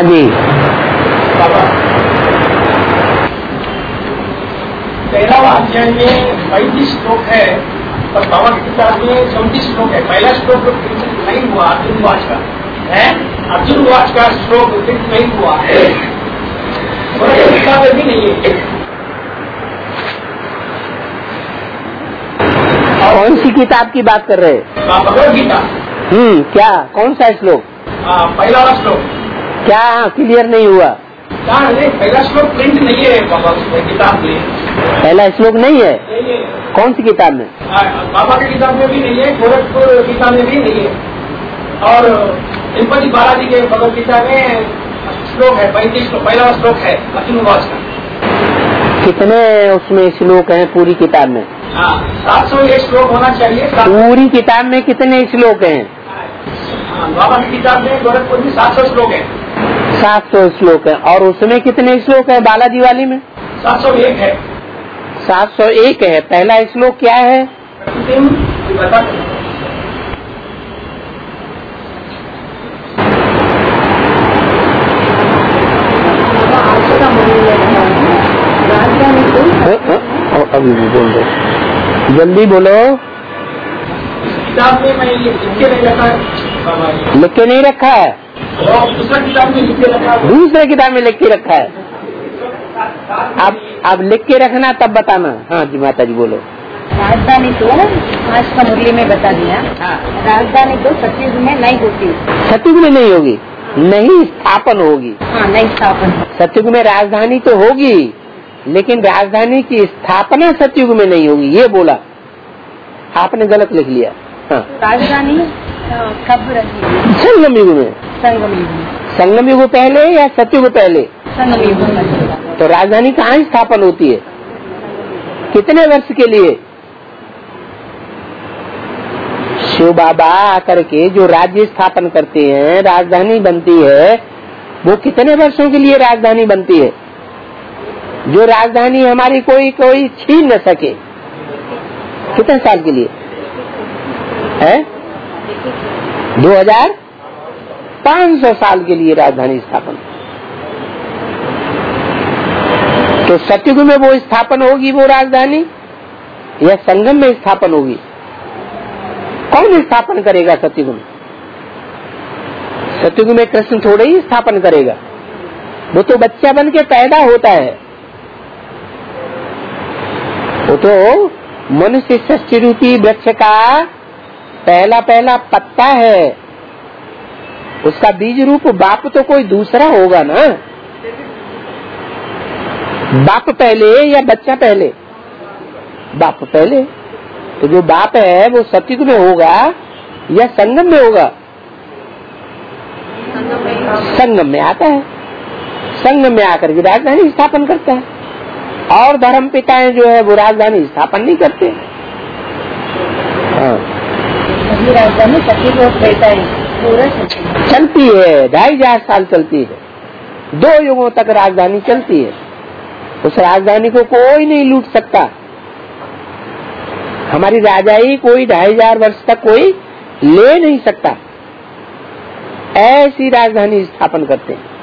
हाँ जी। पहला अध्याय में 35 श्लोक है और बाबा की किताब में 34 श्लोक है। पहला श्लोक नहीं हुआ अर्जुन वाच का है, अर्जुन वाच का श्लोक नहीं हुआ है, किताब भी नहीं है। कौन सी किताब की बात कर रहे हैं? भगवद गीता। क्या कौन सा श्लोक? पहला वाला श्लोक क्या क्लियर नहीं हुआ? पहला श्लोक प्रिंट नहीं है बाबा किताब में। पहला श्लोक नहीं है? नहीं है। कौन सी किताब में? बाबा की किताब में भी नहीं है, गोरखपुर गीता में भी नहीं है, और तिरुपति बालाजी के भगवद गीता में श्लोक है 35 श्लोक। पहला श्लोक है अर्जुन वाच का। कितने उसमें श्लोक हैं पूरी किताब में? 701 श्लोक होना चाहिए। पूरी किताब में कितने श्लोक हैं? बाबा की किताब में गोरखपुर में 700 श्लोक है। 700 श्लोक है। और उसमें कितने श्लोक है बालाजी वाली में? 701 है। 701 है। पहला श्लोक क्या है? अभी भी बोल दो, जल्दी बोलो। किताब में मैं लिख के नहीं रखा है। लिख के नहीं रखा है? दूसरा किताब में लिख के रखा है। दूसरे किताब में लिख के रखा है। अब लिख के रखना तब बताना। हाँ जी माता जी बोलो। राजधानी तो आज का मुरली में बता दिया। राजधानी तो सतयुग में नहीं होती। सतयुग में नहीं होगी, नहीं स्थापन होगी। हाँ, नहीं स्थापन। सतयुग में राजधानी तो होगी, लेकिन राजधानी की स्थापना सतयुग में नहीं होगी, ये बोला आपने, गलत लिख लिया। हाँ। राजधानी कब रहेगी? संगम युग में। संगम युग में। संगम युग पहले या सतयुग पहले? संगम युग में। तो राजधानी कहाँ स्थापन होती है? कितने वर्ष के लिए? शिव बाबा आकर के जो राज्य स्थापन करते हैं, राजधानी बनती है, वो कितने वर्षों के लिए राजधानी बनती है? जो राजधानी हमारी कोई छीन न सके। कितने साल के लिए है? 2500 साल के लिए राजधानी स्थापन। तो सतयुग में वो स्थापन होगी वो राजधानी, या संगम में स्थापन होगी? कौन स्थापन करेगा सतयुग में? सतयुग में कृष्ण थोड़े ही स्थापन करेगा, वो तो बच्चा बन के पैदा होता है। वो तो मनुष्य सृष्टि रूपी वृक्ष का पहला पत्ता है, उसका बीज रूप बाप तो कोई दूसरा होगा ना। बाप पहले या बच्चा पहले? बाप पहले। तो जो बाप है वो सतयुग में होगा या संगम में होगा? संगम में आता है। संगम में आकर के राजधानी स्थापन करता है, और धर्म पिताएं जो है वो राजधानी स्थापन नहीं करते। हाँ। राजधानी चलती है, 2500 साल चलती है, 2 युगों तक राजधानी चलती है। उस राजधानी को कोई नहीं लूट सकता। हमारी राजाई कोई 2500 वर्ष तक कोई ले नहीं सकता। ऐसी राजधानी स्थापन करते हैं।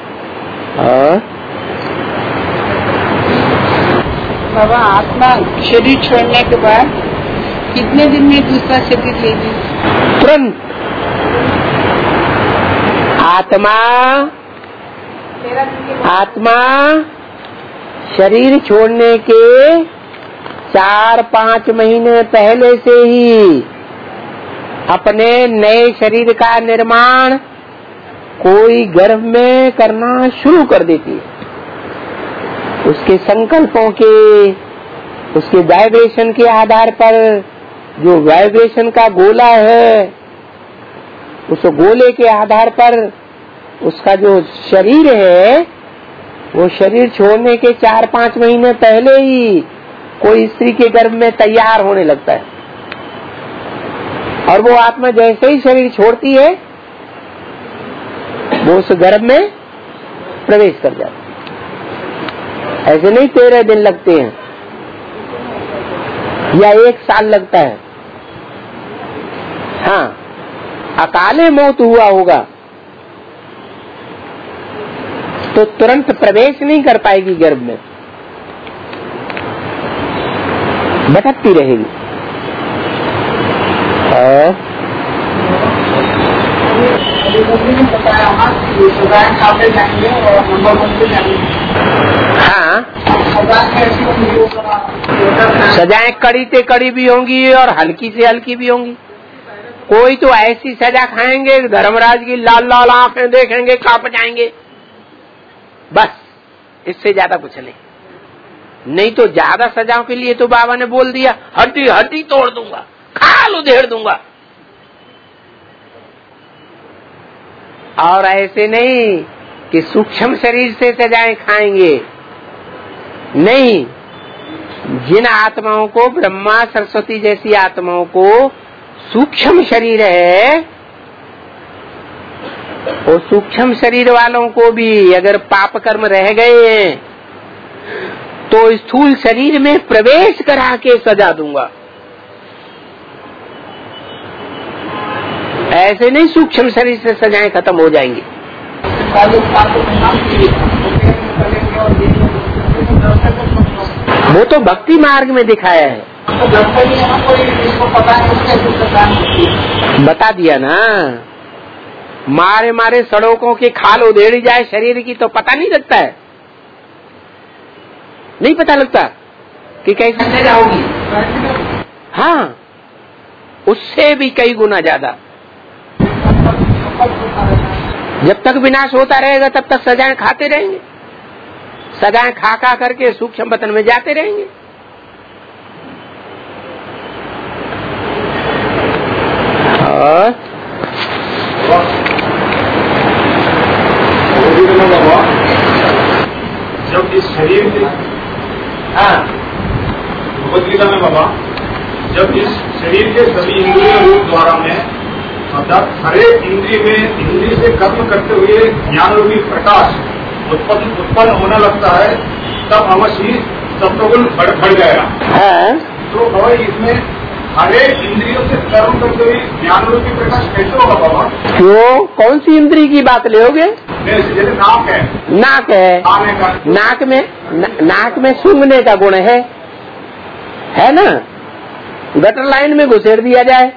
बाबा, आत्मा शरीर छोड़ने के बाद कितने दिन में दूसरा शरीर लेगी? तुरंत। आत्मा शरीर छोड़ने के 4-5 महीने पहले से ही अपने नए शरीर का निर्माण कोई गर्भ में करना शुरू कर देती है। उसके संकल्पों के, उसके वाइब्रेशन के आधार पर, जो वाइब्रेशन का गोला है, उस गोले के आधार पर उसका जो शरीर है, वो शरीर छोड़ने के 4-5 महीने पहले ही कोई स्त्री के गर्भ में तैयार होने लगता है। और वो आत्मा जैसे ही शरीर छोड़ती है, वो उस गर्भ में प्रवेश कर जाती है। ऐसे नहीं 13 दिन लगते हैं या 1 साल लगता है। हाँ, अकाले मौत हुआ होगा तो तुरंत प्रवेश नहीं कर पाएगी गर्भ में, भटकती रहेगी। और हाँ, सजाएं कड़ी से कड़ी भी होंगी और हल्की से हल्की भी होंगी। कोई तो ऐसी सजा खाएंगे धर्मराज की लाल लाल आंखें देखेंगे कांप जाएंगे, बस इससे ज्यादा कुछ नहीं तो ज्यादा सजाओं के लिए तो बाबा ने बोल दिया हड्डी हड्डी तोड़ दूंगा, खाल उधेड़ दूंगा। और ऐसे नहीं कि सूक्ष्म शरीर से सजाएं खाएंगे, नहीं। जिन आत्माओं को, ब्रह्मा सरस्वती जैसी आत्माओं को सूक्ष्म शरीर है, और सूक्ष्म शरीर वालों को भी अगर पाप कर्म रह गए हैं तो स्थूल शरीर में प्रवेश करा के सजा दूंगा। ऐसे नहीं सूक्ष्म शरीर से सजाएं खत्म हो जाएंगी। वो तो भक्ति मार्ग में दिखाया है, बता दिया ना। मारे मारे सड़कों की खाल उधेड़ी जाए शरीर की तो पता नहीं लगता है, नहीं पता लगता कि कैसे सजा होगी। हाँ, उससे भी कई गुना ज्यादा। जब तक विनाश होता रहेगा तब तक सजाएं खाते रहेंगे, सजाएं खा खा करके सूक्ष्म वतन में जाते रहेंगे। और जब इस शरीर के भगवदगीता में बाबा, जब इस शरीर के सभी इंद्रिय रूप द्वारा में अर्थात हरेक इंद्रिय में इंद्रिय से कर्म करते हुए ज्ञान रूपी प्रकाश उत्पन्न होने लगता है, तब अवश्य सत्वगुण बढ़ जाएगा। तो बाबा इसमें हरेक इंद्रियों से कर्म करते हुए ज्ञान रूपी प्रकाश कैसे होगा बाबा? क्यों, कौन सी इंद्री की बात लोगे? जैसे नाक है, नाक है, नाक में सूंघने का गुण है ना। गटर लाइन में घुसेड़ दिया जाए,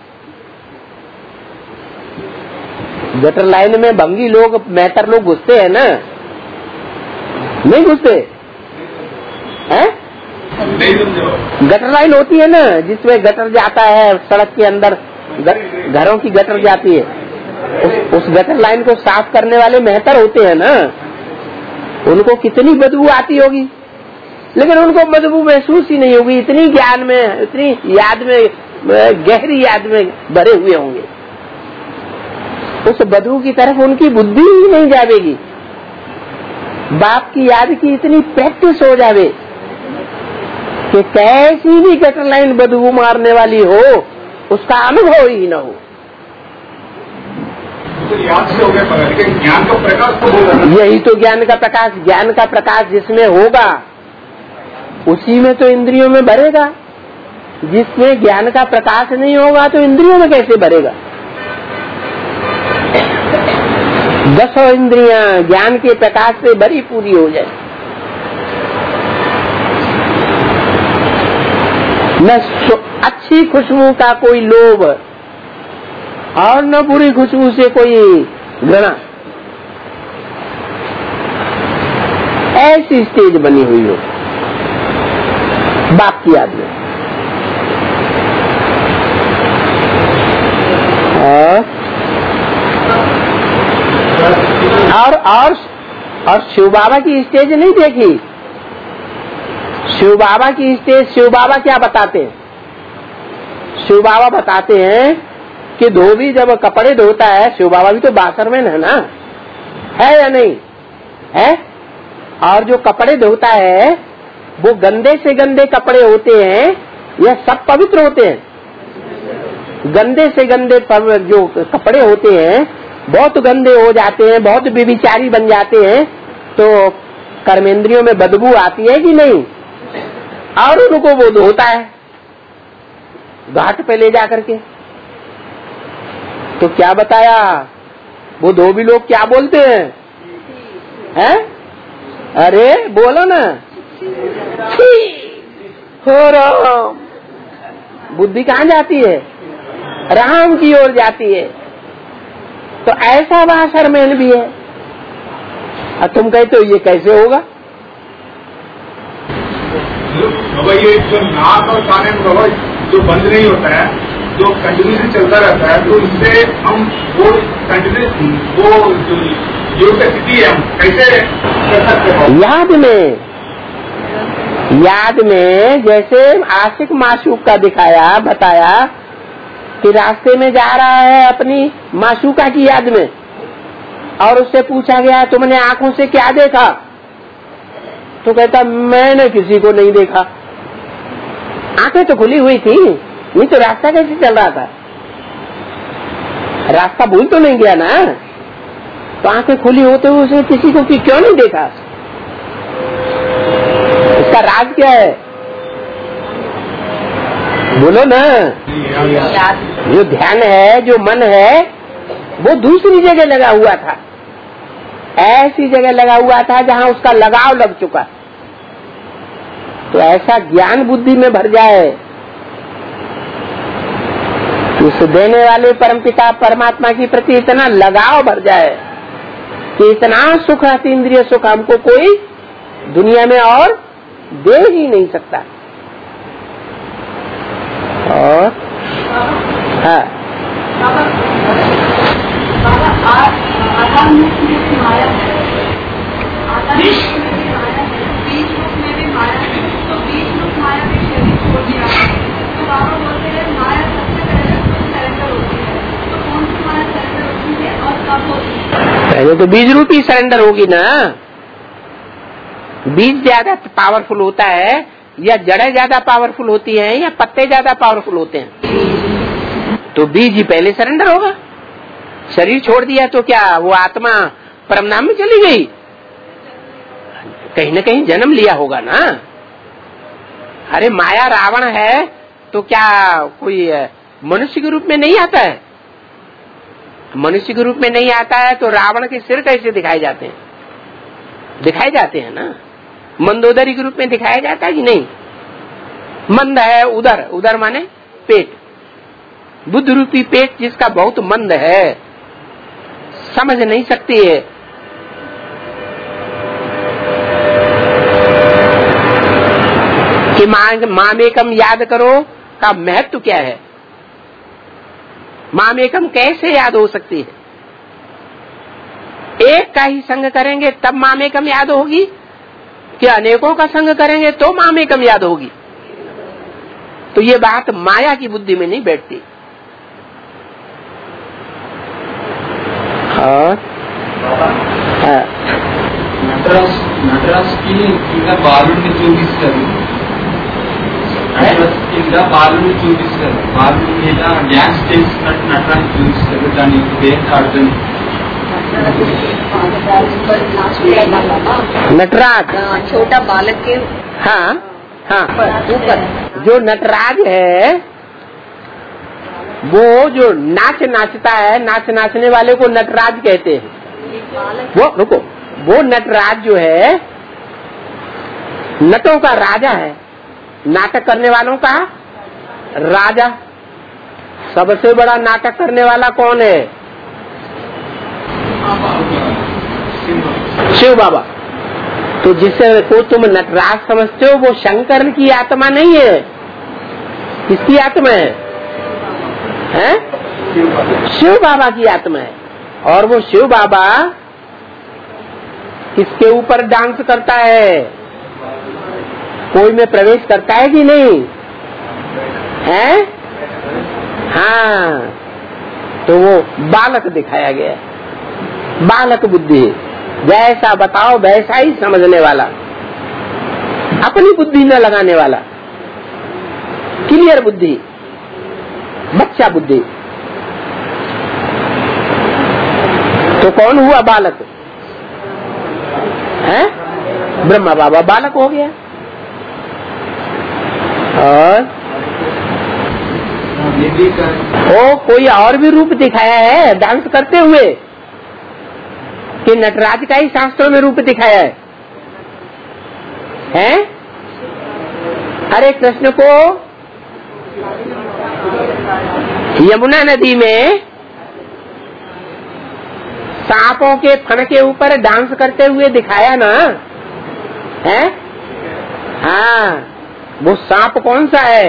गटर लाइन में भंगी लोग, मेहतर लोग घुसते हैं ना, नहीं घुसते हैं? गटर लाइन होती है ना, जिसमें गटर जाता है सड़क के अंदर, घरों की गटर जाती है, उस गटर लाइन को साफ करने वाले मेहतर होते हैं ना, उनको कितनी बदबू आती होगी, लेकिन उनको बदबू महसूस ही नहीं होगी। इतनी ज्ञान में, इतनी याद में, गहरी याद में भरे हुए होंगे, उस बदबू की तरफ उनकी बुद्धि ही नहीं जाएगी। बाप की याद की इतनी प्रैक्टिस हो जावे कि कैसी भी गटर लाइन बदबू मारने वाली हो, उसका अनुभव ही न हो। तो याद से हो गया, लेकिन ज्ञान का प्रकाश तो होगा। यही तो ज्ञान का प्रकाश, ज्ञान का प्रकाश जिसमें होगा उसी में तो इंद्रियों में भरेगा। जिसमें ज्ञान का प्रकाश नहीं होगा तो इंद्रियों में कैसे भरेगा? 10 इंद्रियां ज्ञान के प्रकाश से भरी पूरी हो जाए, न अच्छी खुशबू का कोई लोभ और न बुरी खुशबू से कोई घृणा, ऐसी स्टेज बनी हुई हो बाप की याद में। और शिव बाबा की स्टेज नहीं देखी। शिव बाबा की स्टेज, शिव बाबा क्या बताते हैं? शिव बाबा बताते हैं कि धोबी जब कपड़े धोता है, शिव बाबा भी तो बासरमैन है ना, है या नहीं है? और जो कपड़े धोता है वो गंदे से गंदे कपड़े होते हैं या सब पवित्र होते हैं? गंदे से गंदे जो कपड़े होते हैं बहुत गंदे हो जाते हैं, बहुत व्यभिचारी बन जाते हैं, तो कर्मेंद्रियों में बदबू आती है कि नहीं? और उनको वो धोता है घाट पे ले जा करके। तो क्या बताया वो धोबी लोग क्या बोलते हैं? है? अरे बोलो ना, हो राम, बुद्धि कहाँ जाती है? राम की ओर जाती है। तो ऐसा वासरमेन भी है। और तुम कहते हो ये कैसे होगा? बाबा ये जो नाक और कान है बाबा जो बंद नहीं होता है, जो कंटिन्यूसली चलता रहता है, तो इससे हम वो कंटिन्यूस वो जो स्थिति है हम कैसे कर सकते हैं? याद में जैसे आशिक माशूक का दिखाया, बताया कि रास्ते में जा रहा है अपनी माशूका की याद में, और उससे पूछा गया तुमने आंखों से क्या देखा? तो कहता मैंने किसी को नहीं देखा। आंखें तो खुली हुई थी, नहीं तो रास्ता कैसे चल रहा था? रास्ता भूल तो नहीं गया ना? तो आंखें खुली होते हुए उसने किसी को क्यों नहीं देखा? इसका राज क्या है? बोलो ना। जो ध्यान है, जो मन है, वो दूसरी जगह लगा हुआ था, ऐसी जगह लगा हुआ था जहाँ उसका लगाव लग चुका। तो ऐसा ज्ञान बुद्धि में भर जाए, उस देने वाले परमपिता परमात्मा की प्रति इतना लगाव भर जाए कि इतना सुख, अतीन्द्रिय सुख हमको कोई दुनिया में और दे ही नहीं सकता। और हाँ, पहले तो बीज रूपी सरेंडर होगी ना। बीज ज्यादा पावरफुल होता है या जड़ें ज्यादा पावरफुल होती हैं या पत्ते ज्यादा पावरफुल होते हैं? तो बीज ही पहले सरेंडर होगा। शरीर छोड़ दिया तो क्या वो आत्मा परमधाम में चली गई? कहीं न कहीं जन्म लिया होगा ना। अरे माया रावण है तो क्या कोई मनुष्य के रूप में नहीं आता है? मनुष्य के रूप में नहीं आता है तो रावण के सिर कैसे दिखाए जाते हैं? दिखाए जाते हैं ना। मंदोदरी के रूप में दिखाया जाता है कि नहीं? मंद है उदर, उदर माने पेट, बुद्ध रूपी पेट जिसका बहुत मंद है, समझ नहीं सकती है। कि मामेकम याद करो का महत्व क्या है? मामेकम कैसे याद हो सकती है? एक का ही संग करेंगे तब मामेकम याद होगी कि अनेकों का संग करेंगे तो मामेकम याद होगी? तो ये बात माया की बुद्धि में नहीं बैठती। नटराज की బాలుడిని చూపిస్తారు. బాలుడిని చూపిస్తారు. బాలుడి మీద డ్యాన్స్ చేస్తున్నట్టు నటరాజ్ చూపిస్తారు. దాని దేనికి అర్థం? नटराज छोटा बालक के हाँ हाँ ऊपर जो नटराज है वो जो नाच नाचता है, नाच नाचने वाले को नटराज कहते हैं। वो रुको, वो नटराज जो है नटों का राजा है, नाटक करने वालों का राजा। सबसे बड़ा नाटक करने वाला कौन है? शिव बाबा। तो जिसे को तुम नटराज समझते हो वो शंकर की आत्मा नहीं है। किसकी आत्मा है? शिव बाबा की आत्मा है। और वो शिव बाबा किसके ऊपर डांस करता है? कोई में प्रवेश करता है कि नहीं है? हाँ, तो वो बालक दिखाया गया, बालक बुद्धि, जैसा बताओ वैसा ही समझने वाला, अपनी बुद्धि न लगाने वाला, क्लियर बुद्धि, बच्चा बुद्धि। तो कौन हुआ बालक? है ब्रह्मा बाबा बालक हो गया। और कोई और भी रूप दिखाया है डांस करते हुए? कि नटराज का ही शास्त्रों में रूप दिखाया है? अरे कृष्ण को यमुना नदी में सांपों के फन के ऊपर डांस करते हुए दिखाया ना है? हाँ, वो सांप कौन सा है?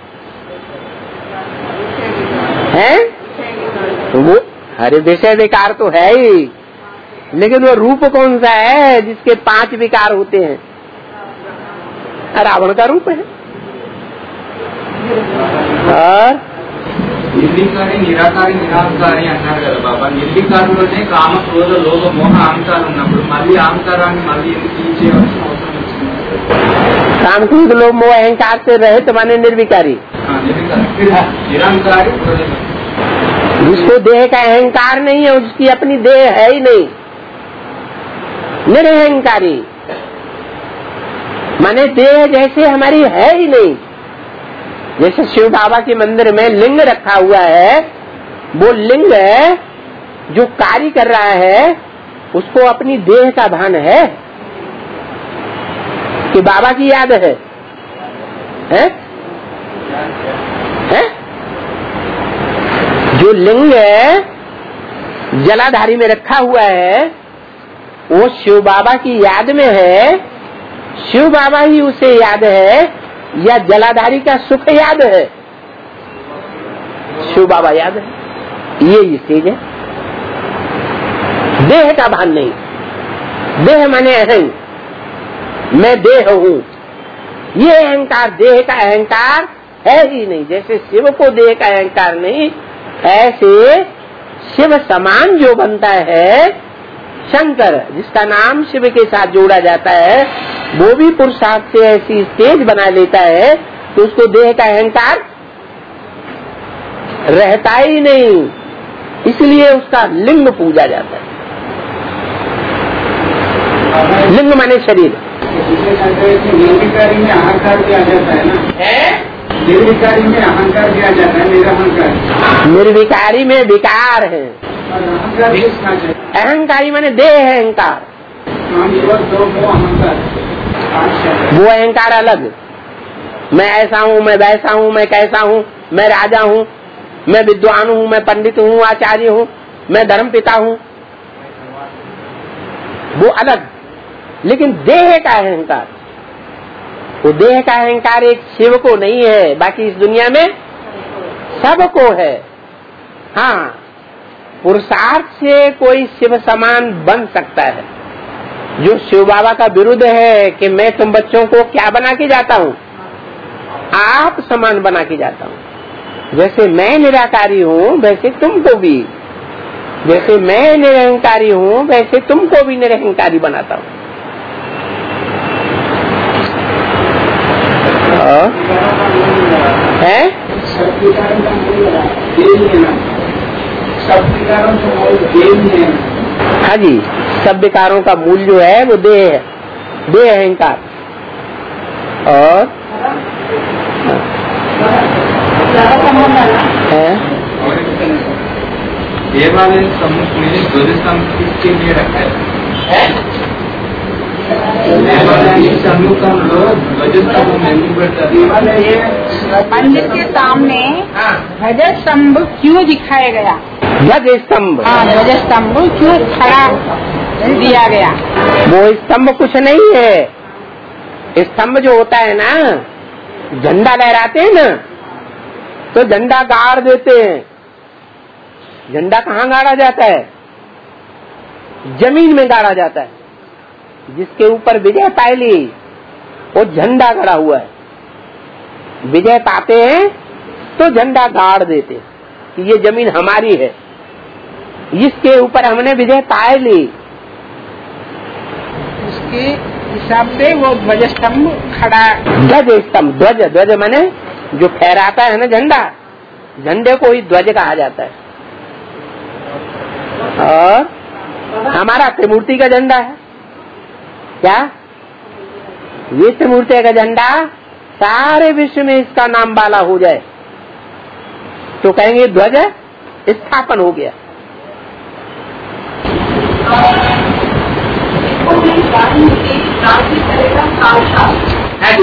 वो अरे विषय विकार तो है ही, लेकिन वो रूप कौन सा है जिसके 5 विकार होते हैं? रावण का रूप है। और నిర్వికారి నిరాకారి నిరాకారి అన్నారు కదా బాబా. నిర్వికారంలోనే కామ క్రోధ లోభ మోహ అహంకారం ఉన్నప్పుడు మళ్ళీ అహంకారాన్ని మళ్ళీ ఎందుకు తీసేయవలసిన అవసరం వచ్చింది? काम क्रोध लोभ मोह अहंकार से रहित माने निर्विकारी, निरंकारी, जिसको देह का अहंकार नहीं है, उसकी अपनी देह है ही नहीं, निरहंकारी माने देह जैसे हमारी है ही नहीं। जैसे शिव बाबा के मंदिर में लिंग रखा हुआ है, वो लिंग जो कार्य कर रहा है उसको अपनी देह का भान है कि बाबा की याद है? जो लिंग जलाधारी में रखा हुआ है वो शिव बाबा की याद में है, शिव बाबा ही उसे याद है या जलाधारी का सुख याद है? शिव बाबा याद है। ये स्टेज है, देह का भान नहीं। देह माने अहंग, मैं देह हूँ, ये अहंकार देह का अहंकार है ही नहीं। जैसे शिव को देह का अहंकार नहीं, ऐसे शिव समान जो बनता है शंकर, जिसका नाम शिव के साथ जोड़ा जाता है, वो भी पुरुषार्थ से ऐसी स्टेज बना लेता है तो उसको देह का अहंकार रहता ही नहीं, इसलिए उसका लिंग पूजा जाता है। लिंग माने शरीर। निर्विकारी में अहंकार किया जाता है ना? निर्विकारी में अहंकार किया जाता है, निरहंकार। निर्विकारी में विकार है, अहंकारी माने देह है अहंकार। वो अहंकार अलग, मैं ऐसा हूँ, मैं वैसा हूँ, मैं कैसा हूँ, मैं राजा हूँ, मैं विद्वान हूँ, मैं पंडित हूँ, आचार्य हूँ, मैं धर्म पिता हूँ, वो अलग। लेकिन देह का अहंकार, वो देह का अहंकार एक शिव को नहीं है, बाकी इस दुनिया में सबको है। हाँ, पुरुषार्थ से कोई शिव समान बन सकता है। जो शिव बाबा का विरुद्ध है कि मैं तुम बच्चों को क्या बना के जाता हूँ, आप समान बना के जाता हूँ। जैसे मैं निराकारी हूँ वैसे तुमको भी, जैसे मैं निरहंकारी हूँ वैसे तुमको भी निरहंकारी बनाता हूँ। है हाँ जी, सब विकारों का मूल जो है वो देह है, देह अहंकार। और देवालय सम्मुख में ध्वज स्तंभ किसके लिए रखा है? मंदिर के सामने ध्वज स्तंभ क्यों दिखाया गया? ध्वज स्तंभ, हाँ, ध्वज स्तंभ क्यों खड़ा दिया गया? वो स्तंभ कुछ नहीं है। स्तंभ जो होता है ना, झंडा लहराते हैं ना, तो झंडा गाड़ देते हैं। झंडा कहाँ गाड़ा जाता है? जमीन में गाड़ा जाता है। जिसके ऊपर विजय पाई ली वो झंडा गड़ा हुआ है। विजय पाते हैं तो झंडा गाड़ देते हैं कि ये जमीन हमारी है, इसके ऊपर हमने विजय पाई ली। उसके हिसाब से वो ध्वज स्तंभ खड़ा। ध्वज स्तंभ, ध्वज, ध्वज माने जो फहराता है ना झंडा, झंडे को ही ध्वज कहा जाता है। और हमारा त्रिमूर्ति का झंडा है क्या? ये त्रिमूर्ति का झंडा सारे विश्व में इसका नाम वाला हो जाए तो कहेंगे ध्वज स्थापन हो गया। है जी।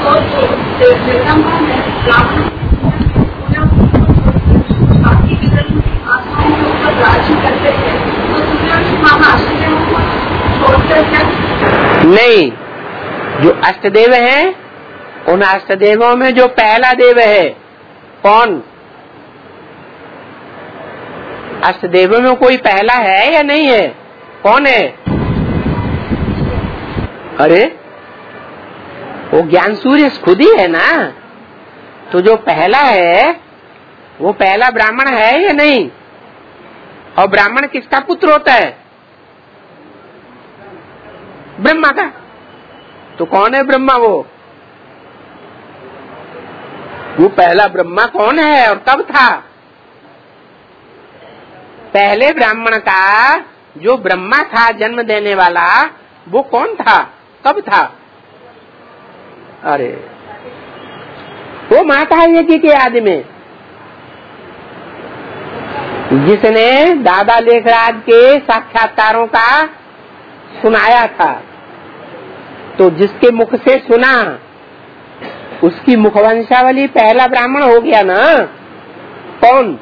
नहीं, जो अष्टदेव हैं उन अष्टदेवों में जो पहला देव है कौन? अष्टदेवों में कोई पहला है या नहीं है? कौन है? अरे वो ज्ञान सूर्य खुद ही है ना। तो जो पहला है वो पहला ब्राह्मण है या नहीं? और ब्राह्मण किसका पुत्र होता है? ब्रह्मा का। तो कौन है ब्रह्मा? वो पहला ब्रह्मा कौन है और कब था? पहले ब्राह्मण का जो ब्रह्मा था जन्म देने वाला, वो कौन था? कब था? अरे वो माता यज्ञ के आदि में, जिसने दादा लेखराज के साक्षात्कारों का सुनाया था, तो जिसके मुख से सुना उसकी मुखवंशावली पहला ब्राह्मण हो गया ना। कौन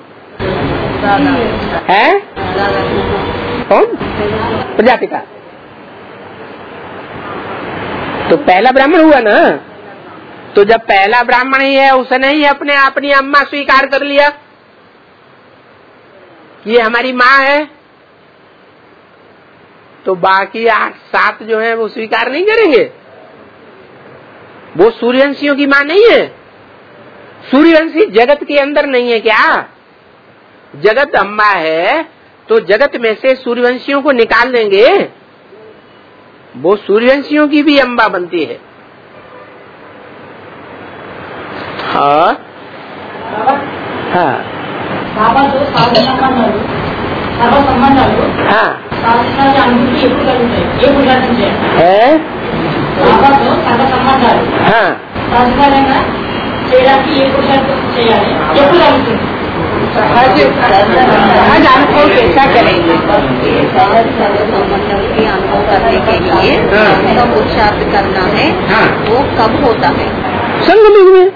है? कौन? प्रजापिता। तो पहला ब्राह्मण हुआ ना। तो जब पहला ब्राह्मण ही है, उसने ही अपनी अम्मा स्वीकार कर लिया ये हमारी माँ है, तो बाकी 8-7 जो है वो स्वीकार नहीं करेंगे। वो सूर्यवंशियों की माँ नहीं है। सूर्यवंशी जगत के अंदर नहीं है क्या? जगत अम्बा है, तो जगत में से सूर्यवंशियों को निकाल देंगे, वो सूर्यवंशियों की भी अम्बा बनती है। हाँ हाँ सहज अनुभव कैसा करेंगे? सहज संबंधों की अनुभव करने के लिए उसका पुरुषार्थ करना है। वो कब होता है? संगम में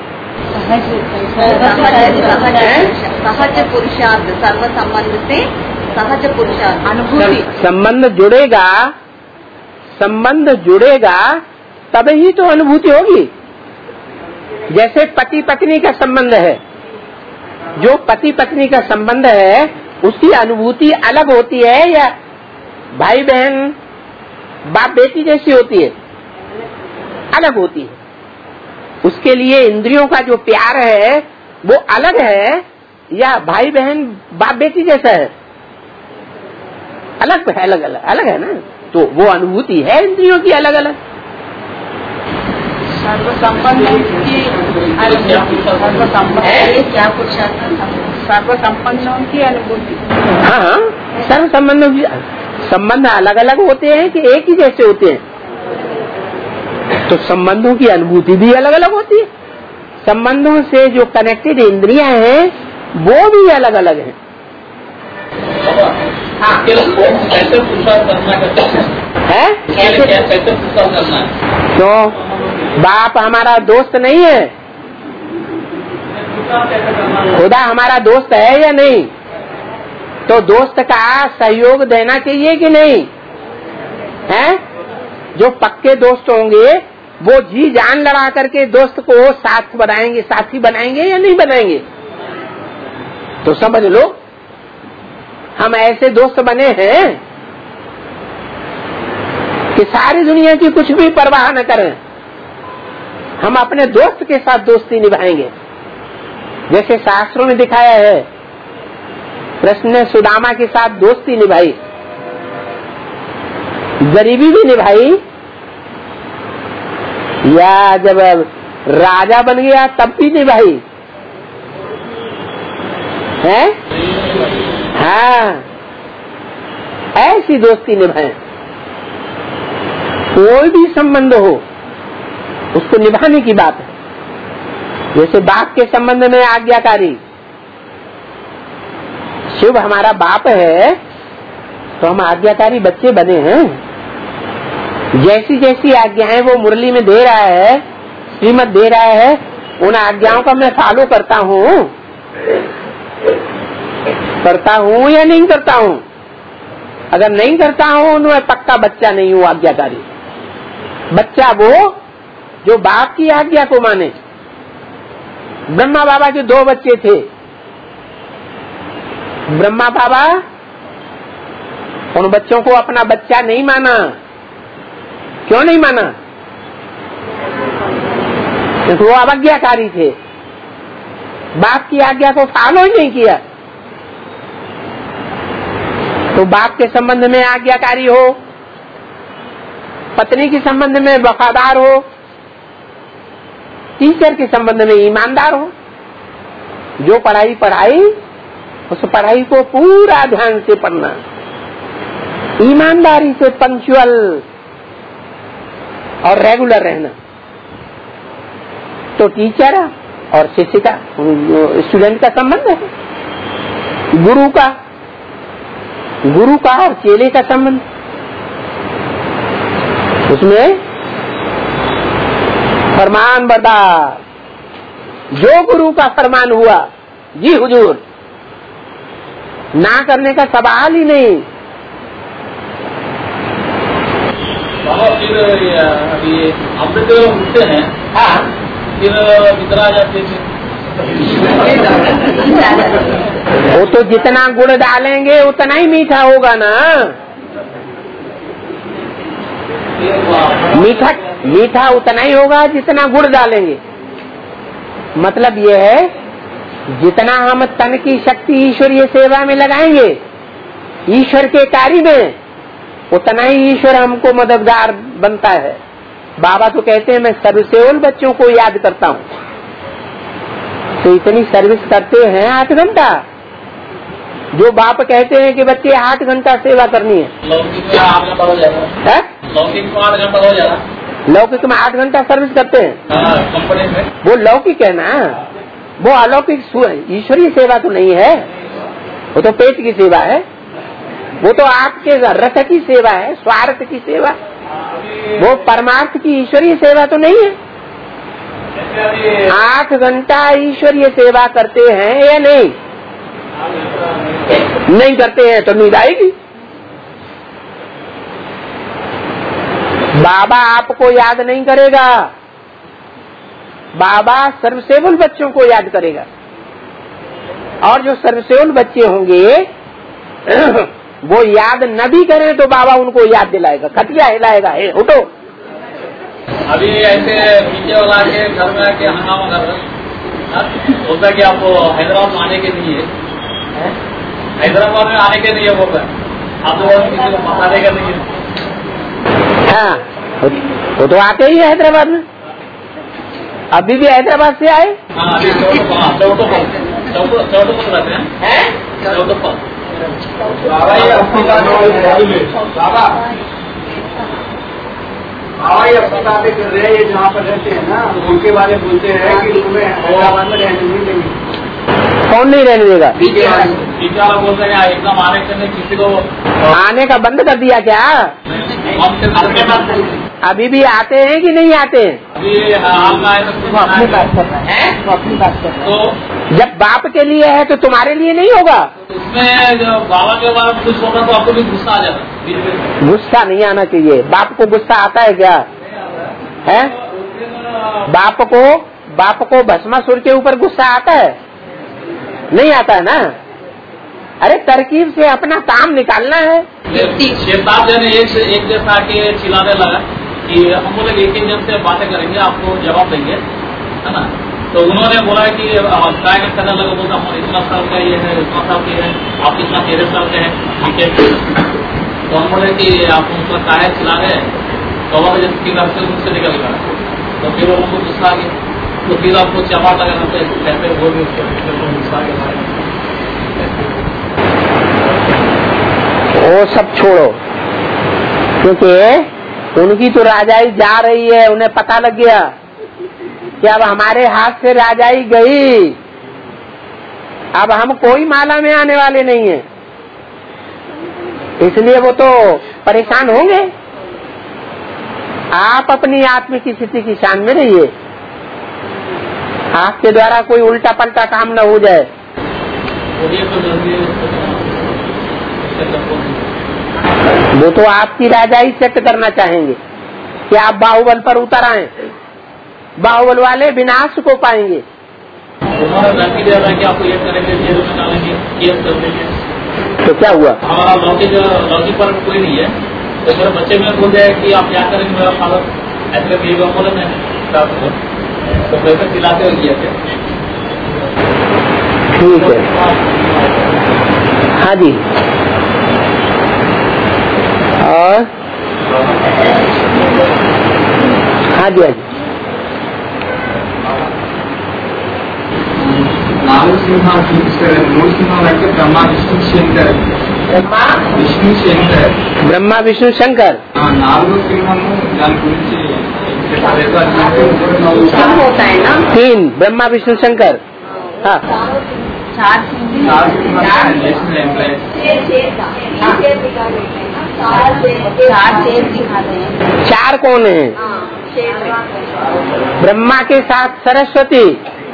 सहज पुरुषार्थ, सर्व संबंध से सहज पुरुषार्थ अनुभूति। संबंध जुड़ेगा तब ही तो अनुभूति होगी। जैसे पति पत्नी का संबंध है, जो पति पत्नी का संबंध है उसकी अनुभूति अलग होती है या भाई बहन बाप बेटी जैसी होती है? अलग होती है। उसके लिए इंद्रियों का जो प्यार है वो अलग है या भाई बहन बाप बेटी जैसा है? अलग है, अलग है ना। तो वो अनुभूति है इंद्रियों की अलग अलग। सर्व संपन्नों की अनुभूति। हाँ, सर्व संबंधों की संबंध अलग अलग होते हैं कि एक ही जैसे होते हैं? तो संबंधों की अनुभूति भी अलग अलग होती है। संबंधों से जो कनेक्टेड इंद्रियां हैं वो भी अलग अलग हैं। कैसे पुरुषार्थ करना है? कैसे पुरुषार्थ करना है? तो बाप हमारा दोस्त नहीं है? खुदा हमारा दोस्त है या नहीं? तो दोस्त का सहयोग देना चाहिए कि नहीं है? जो पक्के दोस्त होंगे वो जी जान लड़ा करके दोस्त को साथ बनाएंगे, साथी बनाएंगे या नहीं बनाएंगे? तो समझ लो हम ऐसे दोस्त बने हैं कि सारी दुनिया की कुछ भी परवाह न करें, हम अपने दोस्त के साथ दोस्ती निभाएंगे। जैसे शास्त्रों में दिखाया है, कृष्ण ने सुदामा के साथ दोस्ती निभाई, गरीबी भी निभाई, या जब राजा बन गया तब भी निभाई है। हाँ, ऐसी दोस्ती निभाएं। कोई भी संबंध हो उसको निभाने की बात है। जैसे बाप के संबंध में आज्ञाकारी, शिव हमारा बाप है तो हम आज्ञाकारी बच्चे बने हैं। जैसी जैसी आज्ञाएं वो मुरली में दे रहा है, श्रीमत दे रहा है, उन आज्ञाओं का मैं फॉलो करता हूँ या नहीं करता हूँ? अगर नहीं करता हूँ तो मैं पक्का बच्चा नहीं हूँ, आज्ञाकारी। बच्चा वो जो बाप की आज्ञा को माने। ब्रह्मा बाबा के 2 बच्चे थे। ब्रह्मा बाबा उन बच्चों को अपना बच्चा नहीं माना। क्यों नहीं माना? क्योंकि वो अवज्ञाकारी थे, बाप की आज्ञा को फॉलो ही नहीं किया। तो बाप के संबंध में आज्ञाकारी हो, पत्नी के संबंध में वफादार हो, टीचर के संबंध में ईमानदार हो। जो पढ़ाई पढ़ाई उस पढ़ाई को पूरा ध्यान से पढ़ना, ईमानदारी से पंक्चुअल और रेगुलर रहना। तो टीचर और शिष्य का, स्टूडेंट का संबंध है, गुरु का और चेले का संबंध। उसमें फरमान बरदार, जो गुरु का फरमान हुआ जी हुजूर, ना करने का सवाल ही नहीं। बाबा फिर अभी अमृत उठते हैं, हाँ, फिर वितरा जाते थे। वो तो जितना गुड़ डालेंगे उतना ही मीठा होगा ना। मीठा उतना ही होगा जितना गुड़ डालेंगे। मतलब ये है, जितना हम तन की शक्ति ईश्वरीय सेवा में लगाएंगे, ईश्वर के कार्य में, उतना ही ईश्वर हमको मददगार बनता है। बाबा तो कहते हैं मैं सर्वसेवल बच्चों को याद करता हूँ। तो इतनी सर्विस करते हैं 8 घंटा। जो बाप कहते हैं कि बच्चे 8 घंटा सेवा करनी है। लौकिक में 8 घंटा हो जाएगा। लौकिक में 8 घंटा हो जाएगा। लौकिक में 8 घंटा सर्विस करते हैं, कंपनी में। वो लौकिक है ना, वो अलौकिक ईश्वरीय सेवा तो नहीं है। वो तो पेट की सेवा है, वो तो आपके रथ की सेवा है, स्वार्थ की सेवा। वो परमार्थ की ईश्वरीय सेवा तो नहीं है। 8 घंटा ईश्वरीय सेवा करते हैं या नहीं? नहीं करते हैं तो नींद आएगी। बाबा आपको याद नहीं करेगा, बाबा सर्वसेवल बच्चों को याद करेगा। और जो सर्वसेवल बच्चे होंगे वो याद न भी करें तो बाबा उनको याद दिलाएगा, खटिया हिलाएगा, उठो। अभी ऐसे नीचे वाला के घर में आके हंगामा कर रहे होता है कि आपको हैदराबाद आने के लिए, हैदराबाद में आने के लिए बोल रहे हैं, आप लोग किसी को बताने का नहीं है। हाँ, वो तो आते ही है हैदराबाद में। अभी भी हैदराबाद से आए। हाँ, अभी चौटो पर रहते हैं, चौटो पर। बाबा ये अपनी बातें कर रहे हैं, ये जहाँ पर रहते हैं ना, उनके बारे में बोलते हैं कि तुम्हें हैदराबाद में रहने नहीं देंगे। कौन नहीं रहने देगा? टीचर बोलते हैं एकदम आने से किसी को आने का बंद कर दिया क्या? अभी भी आते हैं कि नहीं आते हैं? अभी अपनी बात कर रहे हैं, अपनी बात कर रहे हैं। तो जब बाप के लिए है तो तुम्हारे लिए नहीं होगा। उसमें जो बाबा के बारे में कुछ होगा तो आपको भी गुस्सा आ जाता। गुस्सा नहीं आना चाहिए। बाप को गुस्सा आता है क्या? है? बाप को भस्मासुर के ऊपर गुस्सा आता है? नहीं आता है ना। अरे तरकीब से अपना काम निकालना है। शेरताब जन एक जैसा के चिल्लाने लगा कि हम लोग एक ही जन से बातें करेंगे, आपको जवाब देंगे, है ना। तो उन्होंने बोला कि टारगेट करने लगा, बोलता हूँ इतना साल का ये है, इतना साल की है, आप इतना 13 साल के हैं, ठीक है। तो हम बोले कि आप उनका टायर चिल्ला गए, तो की घर से उनसे निकल गया। तो फिर उनको गुस्सा आ गया, तो फिर आपको चमाट लगाना कहते वो भी गुस्सा आ गया। वो सब छोड़ो, क्योंकि उनकी तो राजाई जा रही है। उन्हें पता लग गया कि अब हमारे हाथ से राजाई गई, अब हम कोई माला में आने वाले नहीं हैं। इसलिए वो तो परेशान होंगे। आप अपनी आत्म की स्थिति की शान में रहिए, आपके द्वारा कोई उल्टा पलटा काम न हो जाए। वो तो आपकी राजा ही सेट करना चाहेंगे कि आप बाहुबल पर उतर आए, बाहुबल वाले विनाश को पाएंगे। तो क्या हुआ? हमारा लौकिक पर कोई नहीं है, तो मेरे बच्चे में बोल जाए कि आप क्या करेंगे, मेरा फादर ऐसे बोले नहीं, तो वैसे दिलाते हो गया क्या? ठीक है, हाँ जी। और हाँ जी, हाँ जी। నాలుగు సింహాలు చూపిస్తారు, 3 సింహాలు అంటే బ్రహ్మ విష్ణు శంకర్. విష్ణు శంకర్, బ్రహ్మ విష్ణు శంకర్. 4 సింహము దాని గురించి होता है ना 3 ब्रह्मा विष्णु शंकर. हाँ, 4 नेशनल एम्प्लॉय 4 दिखाते हैं। 4 कौन है? ब्रह्मा के साथ सरस्वती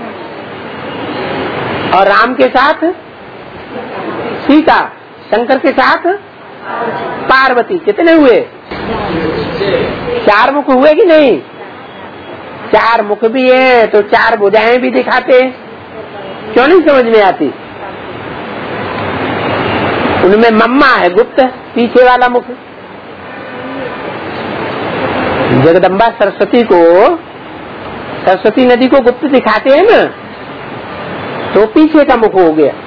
और राम के साथ सीता, शंकर के साथ पार्वती. कितने हुए? 4 मुख हुए कि नहीं? 4 मुख भी है तो 4 भुजाएं भी दिखाते हैं. क्यों नहीं समझ में आती? उनमें मम्मा है गुप्त, पीछे वाला मुख. जगदम्बा सरस्वती को, सरस्वती नदी को गुप्त दिखाते हैं ना, तो पीछे का मुख हो गया.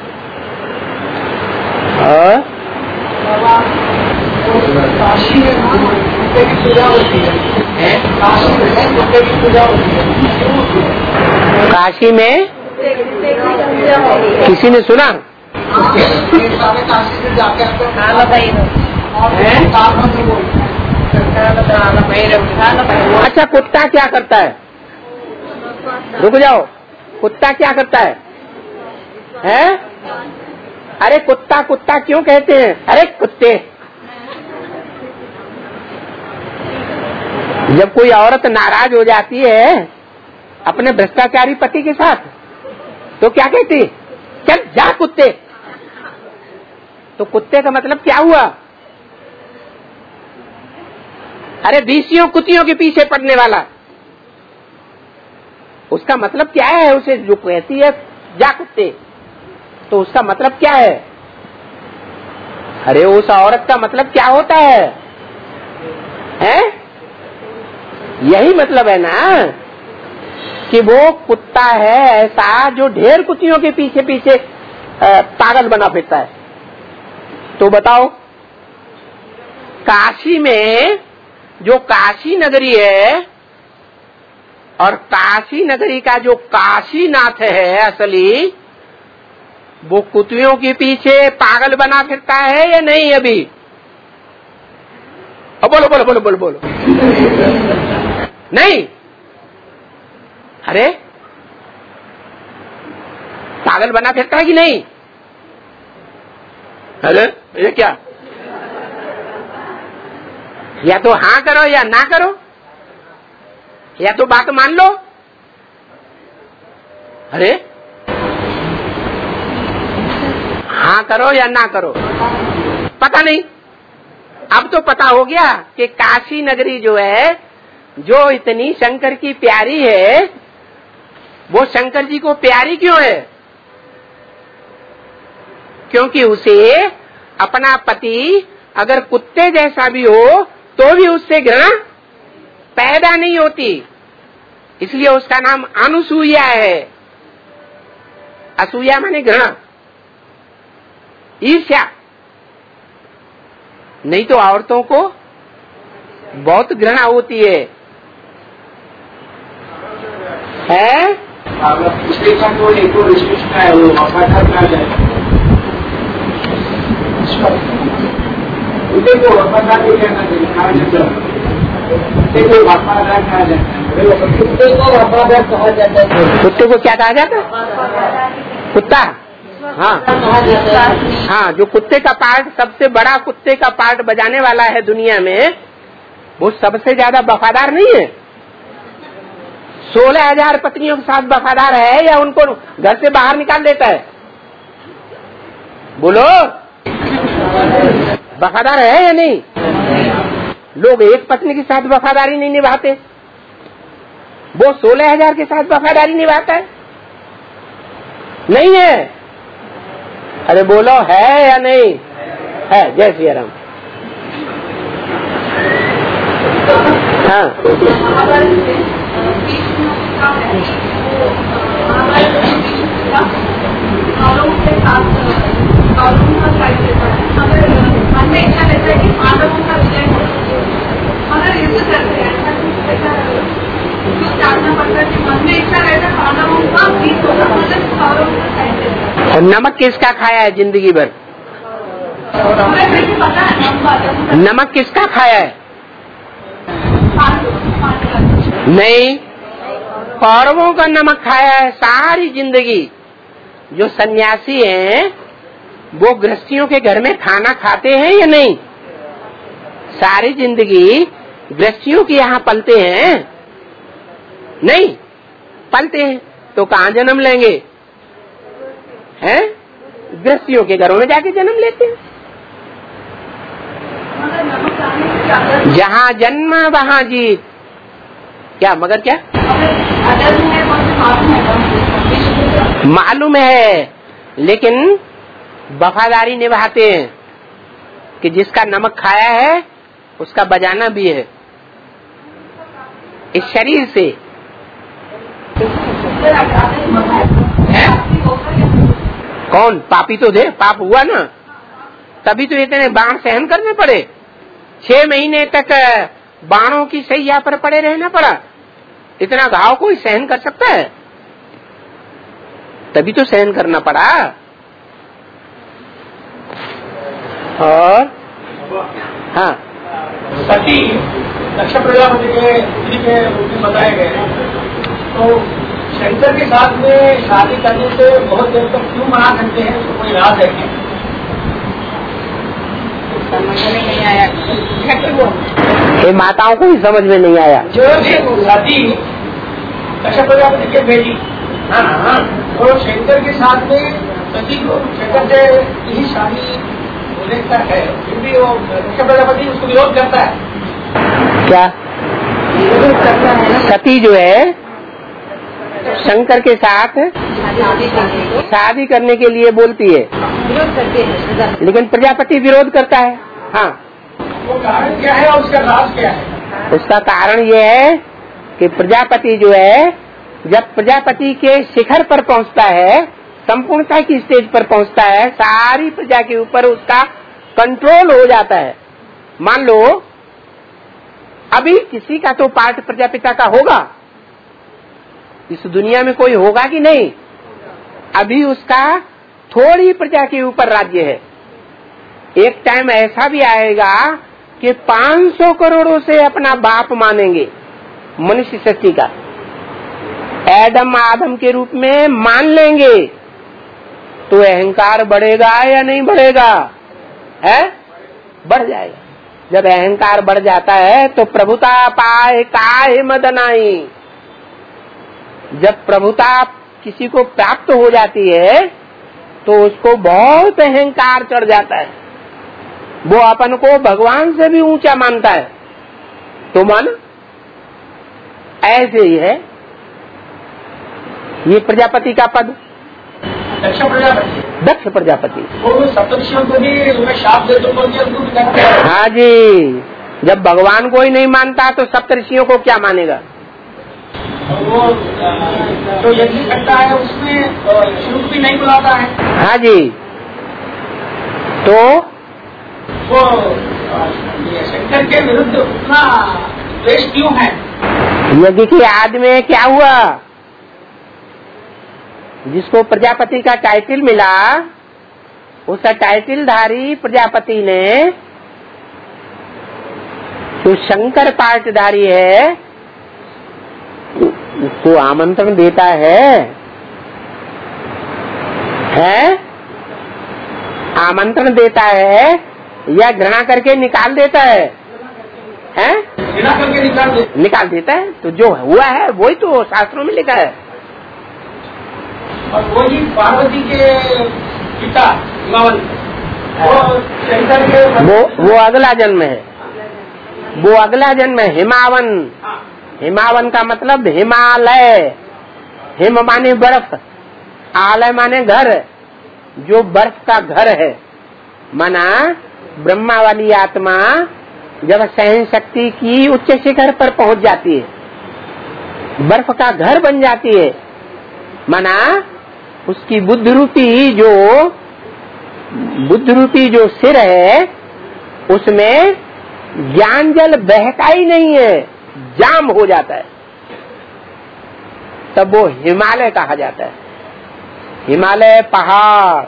और काशी में किसी ने सुना? अच्छा, कुत्ता क्या करता है? रुक जाओ, कुत्ता क्या करता है? हैं? अरे कुत्ता कुत्ता क्यों कहते हैं? अरे कुत्ते. जब कोई औरत नाराज हो जाती है अपने भ्रष्टाचारी पति के साथ, तो क्या कहती? चल जा कुत्ते. तो कुत्ते का मतलब क्या हुआ? अरे बीसियों कुतियों के पीछे पड़ने वाला. उसका मतलब क्या है? उसे जो कहती है जा कुत्ते, तो उसका मतलब क्या है? अरे उस औरत का मतलब क्या होता है? हैं? यही मतलब है ना कि वो कुत्ता है ऐसा जो ढेर कुतियों के पीछे पीछे पागल बना फिरता है. तो बताओ, काशी में जो काशी नगरी है और काशी नगरी का जो काशीनाथ है असली, वो कुतियों के पीछे पागल बना फिरता है या नहीं? अभी बोलो बोलो बोलो बोलो बोलो. नहीं. अरे पागल बना फिरता है कि नहीं? अरे ये क्या? या तो हाँ करो या ना करो, या तो बात मान लो. अरे हाँ करो या ना करो, पता नहीं. अब तो पता हो गया कि काशी नगरी जो है, जो इतनी शंकर की प्यारी है, वो शंकर जी को प्यारी क्यों है? क्योंकि उसे अपना पति अगर कुत्ते जैसा भी हो तो भी उससे घृणा पैदा नहीं होती. इसलिए उसका नाम अनुसूया है. असूया माने घृणा, ईर्ष्या. नहीं तो औरतों को बहुत घृणा होती है. कुत्ते को क्या कहा जाता है? कुत्ता. हाँ हाँ, जो कुत्ते का पार्ट, सबसे बड़ा कुत्ते का पार्ट बजाने वाला है दुनिया में, वो सबसे ज्यादा वफादार नहीं है? 16,000 पत्नियों के साथ वफादार है या उनको घर से बाहर निकाल देता है? बोलो, वफादार है या नहीं? लोग एक पत्नी के साथ वफादारी नहीं निभाते, वो 16,000 के साथ वफादारी निभाता है? नहीं है? अरे बोलो, है या नहीं है? जय श्री राम। हाँ, नमक किसका खाया है जिंदगी भर? नमक किसका खाया है? नहीं, कौरवों का नमक खाया है सारी जिंदगी। जो सन्यासी हैं वो गृहस्थियों के घर में खाना खाते हैं या नहीं? सारी जिंदगी गृहस्थियों के यहाँ पलते हैं? नहीं पलते हैं तो कहाँ जन्म लेंगे? हैं? गृहस्थियों के घरों में जाके जन्म लेते हैं। जहाँ जन्म वहाँ जीत। क्या मगर क्या मालूम है, लेकिन वफादारी निभाते हैं कि जिसका नमक खाया है उसका बजाना भी है इस शरीर से। कौन पापी तो थे, पाप हुआ ना, तभी तो इतने बाण सहन करने पड़े। 6 महीने तक बाणों की सैया पर पड़े रहना पड़ा। इतना घाव कोई सहन कर सकता है? तभी तो सहन करना पड़ा। और हाँ, सती दक्ष प्रजापति के पुत्री के रूप में बताए गए, तो शंकर के साथ में शादी करने से बहुत देर तक क्यों मना करते हैं? तो कोई राज है क्या? समझ में नहीं आया। ये माताओं को ही समझ में नहीं आया। जो सती दक्ष प्रजापति के बेटी, हाँ, तो शंकर के साथ में सती को शंकर से यही शादी देखता है, फिर भी वो दक्ष प्रजापति उसको विरोध करता है। क्या विरोध करता है ना? सती जो है शंकर के साथ शादी करने के लिए बोलती है, विरोध करते हैं, लेकिन प्रजापति विरोध करता है। हाँ, वो कारण क्या है और उसका राज क्या है? उसका कारण ये है कि प्रजापति जो है, जब प्रजापति के शिखर पर पहुंचता है, संपूर्णता की स्टेज पर पहुंचता है, सारी प्रजा के ऊपर उसका कंट्रोल हो जाता है। मान लो अभी किसी का तो पार्ट प्रजापिता का होगा, इस दुनिया में कोई होगा कि नहीं? अभी उसका थोड़ी प्रजा के ऊपर राज्य है। एक टाइम ऐसा भी आएगा कि 500 करोड़ों से अपना बाप मानेंगे मनुष्य शक्ति का, एडम आदम के रूप में मान लेंगे, तो अहंकार बढ़ेगा या नहीं बढ़ेगा? है, बढ़ जाएगा। जब अहंकार बढ़ जाता है तो प्रभुता पाए काहे मदनाई। जब प्रभुता किसी को प्राप्त हो जाती है तो उसको बहुत अहंकार चढ़ जाता है, वो अपन को भगवान से भी ऊंचा मानता है। तो मानो ऐसे ही है ये प्रजापति का पद, दक्ष प्रजापति। वो सप्तर्षियों को भी शाप दे दो, हाँ जी, जब भगवान को ही नहीं मानता तो सप्तर्षियों को क्या मानेगा? वो जो यज्ञ करता है उसमें शुरू भी नहीं बुलाता है। हाँ जी, तो वो शंकर के विरुद्ध उतना द्वेष क्यों है? यज्ञ की आद में क्या हुआ? जिसको प्रजापति का टाइटल मिला, उस टाइटलधारी प्रजापति ने जो शंकर पाठधारी है उसको आमंत्रण देता है? आमंत्रण देता है या घृणा करके निकाल देता है? गिरा करके निकाल देता है। तो जो हुआ है वही तो शास्त्रों में लिखा है। और वही पार्वती के पिता हिमावंत, वो शंकर के वो अगला जन्म है, वो अगला जन्म है। हिमावन, हिमावन का मतलब हिमालय, हिम माने बर्फ, आलय माने घर, जो बर्फ का घर है। माना ब्रह्मा वाली आत्मा जब सहन शक्ति की उच्च शिखर पर पहुंच जाती है, बर्फ का घर बन जाती है, माना उसकी बुद्ध रूपी जो सिर है उसमें ज्ञान जल बहता ही नहीं है, जाम हो जाता है, तब वो हिमालय कहा जाता है। हिमालय पहाड़,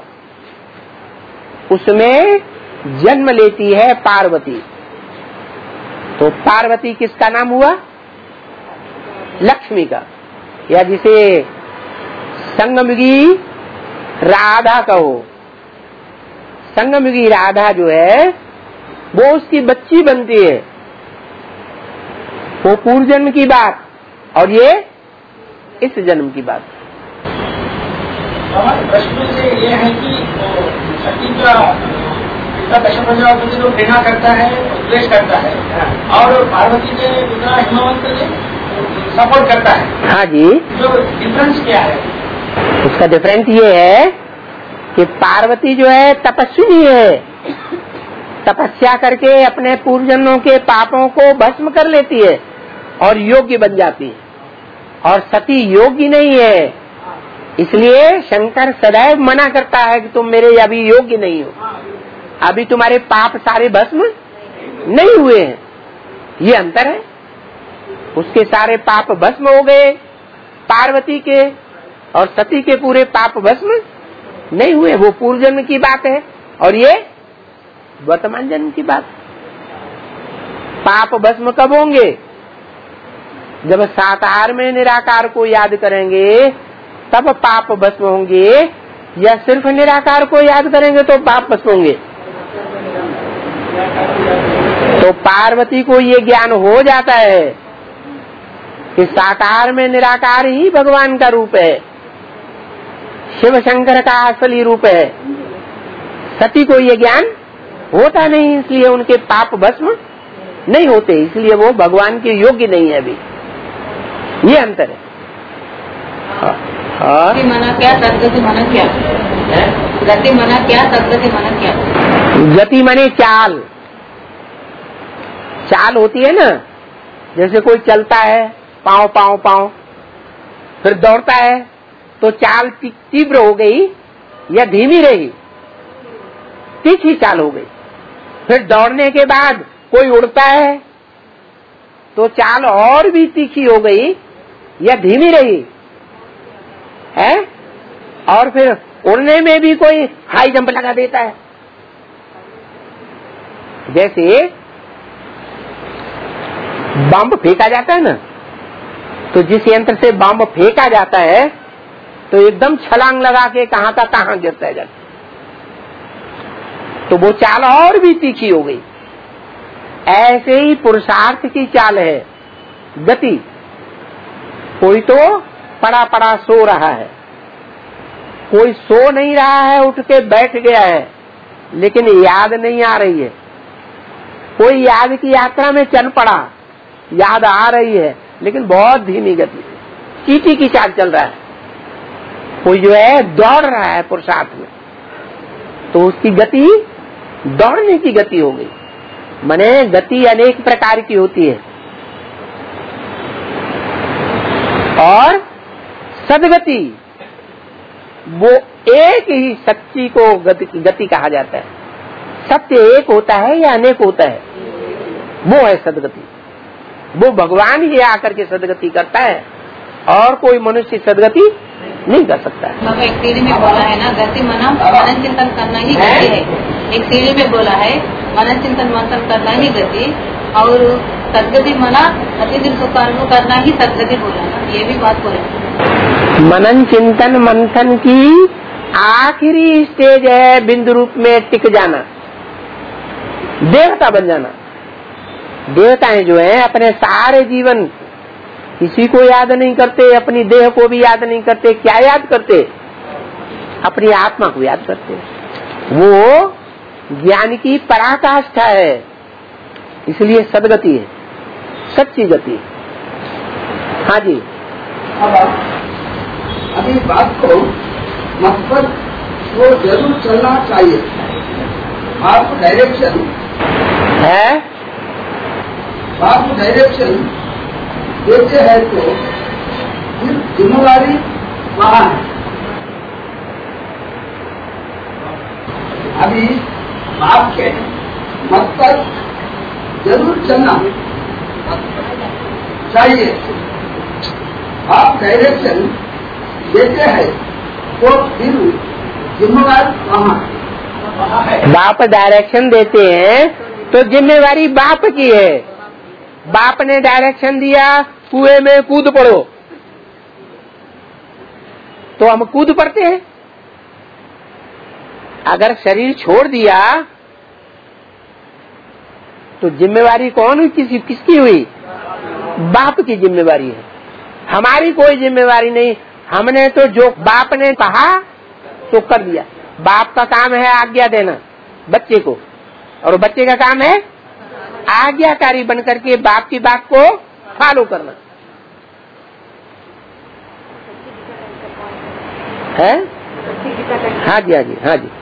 उसमें जन्म लेती है पार्वती। तो पार्वती किसका नाम हुआ? लक्ष्मी का, या जिसे संगमयुगी राधा कहो। संगमयुगी राधा जो है वो उसकी बच्ची बनती है, वो पूर्व जन्म की बात, और ये इस जन्म की बात। हमारे प्रश्न से ये है कि सती का पिता दशरथ प्रजापति जो घृणा करता है, द्वेष करता है, और पार्वती के पिता हिमावंत सपोर्ट करता है। हाँ जी। तो डिफरेंस क्या है? उसका डिफरेंस ये है कि पार्वती जो है तपस्विनी है, तपस्या करके अपने पूर्व जन्मों के पापों को भस्म कर लेती है और योग्य बन जाती है, और सती योग्य नहीं है। इसलिए शंकर सदैव मना करता है कि तुम मेरे अभी योग्य नहीं हो, अभी तुम्हारे पाप सारे भस्म नहीं हुए हैं। ये अंतर है। उसके सारे पाप भस्म हो गए पार्वती के, और सती के पूरे पाप भस्म नहीं हुए। वो पूर्व जन्म की बात है और ये वर्तमान जन्म की बात। पाप भस्म कब होंगे? जब साकार में निराकार को याद करेंगे तब पाप भस्म होंगे, या सिर्फ निराकार को याद करेंगे तो पाप भस्म होंगे। तो पार्वती को ये ज्ञान हो जाता है कि साकार में निराकार ही भगवान का रूप है, शिव शंकर का असली रूप है। सती को ये ज्ञान होता नहीं, इसलिए उनके पाप भस्म नहीं होते, इसलिए वो भगवान के योग्य नहीं है अभी। ये अंतर है। गति मना क्या, सदगति मना क्या? गति मना क्या, सदगति मना क्या? गति माने चाल। चाल होती है ना, जैसे कोई चलता है पाँव पाँव पाँव, फिर दौड़ता है तो चाल तीव्र हो गई या धीमी रही? तीखी चाल हो गई। फिर दौड़ने के बाद कोई उड़ता है तो चाल और भी तीखी हो गई या धीमी रही है? और फिर उड़ने में भी कोई हाई जंप लगा देता है। जैसे बम फेंका जाता है ना, तो जिस यंत्र से बम फेंका जाता है तो एकदम छलांग लगा के कहां का कहां गिरता है जाता, तो वो चाल और भी तीखी हो गई। ऐसे ही पुरुषार्थ की चाल है गति। कोई तो पड़ा पड़ा सो रहा है, कोई सो नहीं रहा है, उठ के बैठ गया है, लेकिन याद नहीं आ रही है। कोई याद की यात्रा में चल पड़ा, याद आ रही है, लेकिन बहुत धीमी गति, चींटी की चाल चल रहा है। कोई जो है दौड़ रहा है पुरुषार्थ में, तो उसकी गति दौड़ने की गति हो गई। माने गति अनेक प्रकार की होती है, और सदगति वो एक ही सच्ची को गति कहा जाता है। सत्य एक होता है या अनेक होता है, वो है सदगति। वो भगवान ही आकर के सदगति करता है, और कोई मनुष्य सदगति नहीं कर सकता है। एक सीढ़ी में बोला है ना, गति मना मनन चिंतन करना ही गति है। एक सीढ़ी में बोला है मनन चिंतन मंथन करना ही गति, और सदगति मना अति दिन सुकर्म करना ही सदगति बोला ना, ये भी बात बोला। मनन चिंतन मंथन की आखिरी स्टेज है बिंदु रूप में टिक जाना, देवता बन जाना। देवताएं जो हैं अपने सारे जीवन किसी को याद नहीं करते, अपनी देह को भी याद नहीं करते। क्या याद करते? अपनी आत्मा को याद करते। वो ज्ञान की पराकाष्ठा है, इसलिए सदगति है, सच्ची गति। हाँ जी। अभी बात को मकसद वो जरूर चलना चाहिए। आप डायरेक्शन है, आप डायरेक्शन देते हैं तो फिर जिम्मेदारी वहाँ है। अभी आपके मकसद जरूर चलना चाहिए। आप डायरेक्शन देते हैं तो फिर जिम्मेदारी वहाँ है। बाप डायरेक्शन देते हैं तो जिम्मेवारी बाप की है। बाप ने डायरेक्शन दिया कुएं में कूद पड़ो, तो हम कूद पड़ते हैं। अगर शरीर छोड़ दिया तो जिम्मेवारी कौन हुई? किसकी हुई? बाप की जिम्मेवारी है, हमारी कोई जिम्मेवारी नहीं। हमने तो जो बाप ने कहा तो कर दिया। बाप का काम है आज्ञा देना बच्चे को, और बच्चे का काम है आज्ञाकारी बनकर के बाप की बात को फॉलो करना है। हाँ जी, हाँ जी, हाँ जी।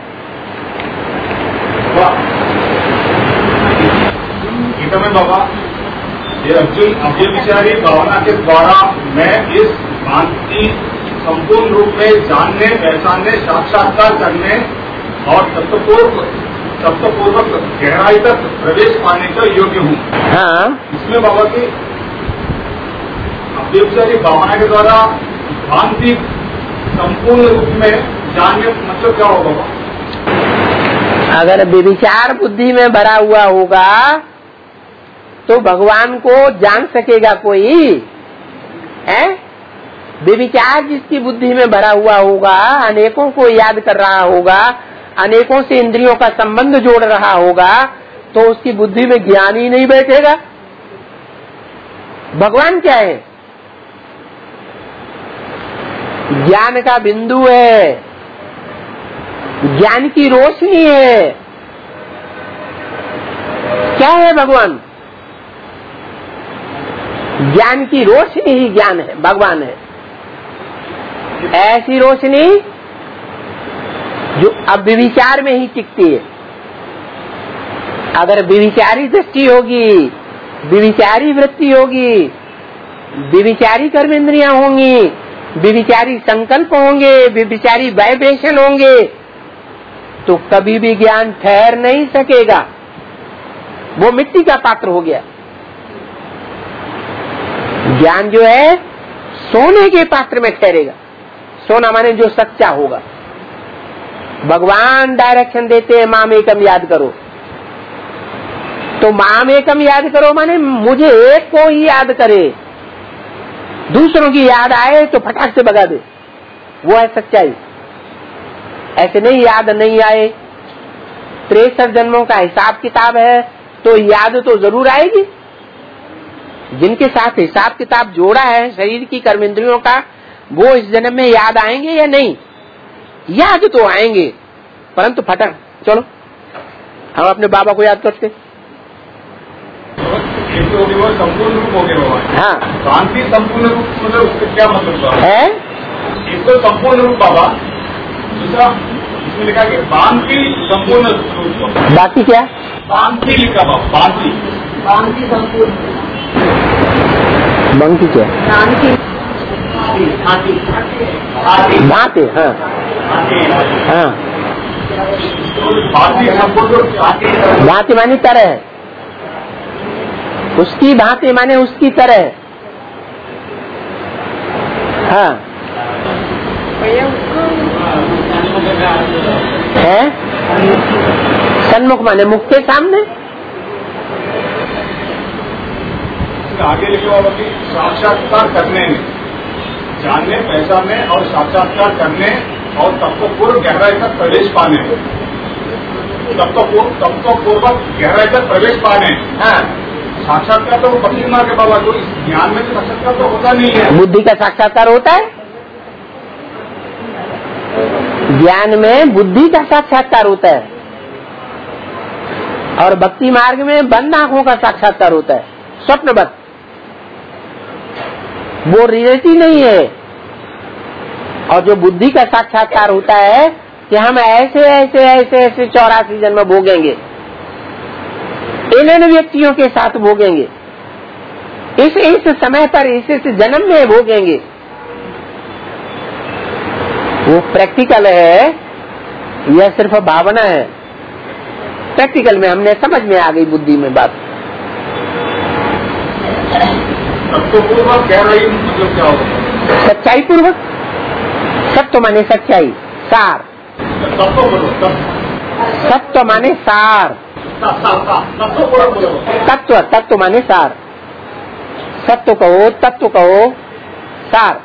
गीता में बाबा ये अर्जुन अव्यभिचारी भावना के द्वारा मैं इस भांति संपूर्ण रूप में जानने, पहचानने, साक्षात्कार करने और तत्वपूर्वक गहराई तक प्रवेश पाने का योग्य हूँ। हाँ, इसमें बाबा की अव्यभिचारी भावना के द्वारा भांति संपूर्ण रूप में जानने मतलब क्या होगा बाबा? अगर व्यभिचार बुद्धि में भरा हुआ होगा तो भगवान को जान सकेगा कोई है? व्यभिचार जिसकी बुद्धि में भरा हुआ होगा, अनेकों को याद कर रहा होगा, अनेकों से इंद्रियों का संबंध जोड़ रहा होगा, तो उसकी बुद्धि में ज्ञान ही नहीं बैठेगा। भगवान क्या है? ज्ञान का बिंदु है, ज्ञान की रोशनी है। क्या है भगवान? ज्ञान की रोशनी ही ज्ञान है, भगवान है। ऐसी रोशनी जो अब विचार में ही टिकती है। अगर विचारी दृष्टि होगी, विचारी वृत्ति होगी, विचारी कर्म इंद्रियां होंगी, विचारी संकल्प होंगे, विचारी वाइब्रेशन होंगे, तो कभी भी ज्ञान ठहर नहीं सकेगा। वो मिट्टी का पात्र हो गया। ज्ञान जो है सोने के पात्र में ठहरेगा। सोना माने जो सच्चा होगा। भगवान डायरेक्शन देते हैं माम एकम याद करो, तो माम एकम याद करो माने मुझे एक को ही याद करे, दूसरों की याद आए तो फटाक से भगा दे, वो है सच्चाई। ऐसे नहीं याद नहीं आए, 63 जन्मों का हिसाब किताब है तो याद तो जरूर आएगी। जिनके साथ हिसाब किताब जोड़ा है शरीर की कर्म इंद्रियों का, वो इस जन्म में याद आएंगे या नहीं? याद तो आएंगे, परंतु फटक। चलो हम अपने बाबा को याद करते। संपूर्ण रूप हो गया। हाँ, शांति संपूर्ण रूप मतलब उसका क्या मतलब है? एक तो संपूर्ण रूप बाबा, दूसरा इसमें लिखा कि शांति संपूर्ण रूप। बाकी क्या? शांति लिखा बाबा, शांति संपूर्ण बाकी क्या? भांति। हाँ हाँ, भांति मानी तरह, उसकी भांति माने उसकी तरह। हाँ है, सन्मुख माने मुख के सामने। आगे लिखा होगा कि साक्षात्कार करने में, जानने पहचानने और साक्षात्कार करने और तब तो पूर्व गहराई तक प्रवेश पाने, तब तो पूर्वक गहराई तक प्रवेश पाने। हाँ, साक्षात्कार तो भक्ति मार्ग के बाबा, तो इस ज्ञान में तो साक्षात्कार तो होता नहीं है। बुद्धि का साक्षात्कार होता है, ज्ञान में बुद्धि का साक्षात्कार होता है, और भक्ति मार्ग में बंद आंखों का साक्षात्कार होता है, स्वप्नवत। वो रियलिटी नहीं है। और जो बुद्धि का साक्षात्कार होता है कि हम ऐसे ऐसे ऐसे ऐसे 84 जन्म भोगेंगे, इन व्यक्तियों के साथ भोगेंगे, इस समय पर इस जन्म में भोगेंगे, वो प्रैक्टिकल है या सिर्फ भावना है? प्रैक्टिकल में हमने समझ में आ गई बुद्धि में बात। तो पूर्वक कह रही मतलब क्या होगा? सच्चाई पूर्वक। सत्य माने सच्चाई, सार। सत्य माने सार, तत्व। तत्व माने सार, सत्य कहो, तत्व कहो, सार।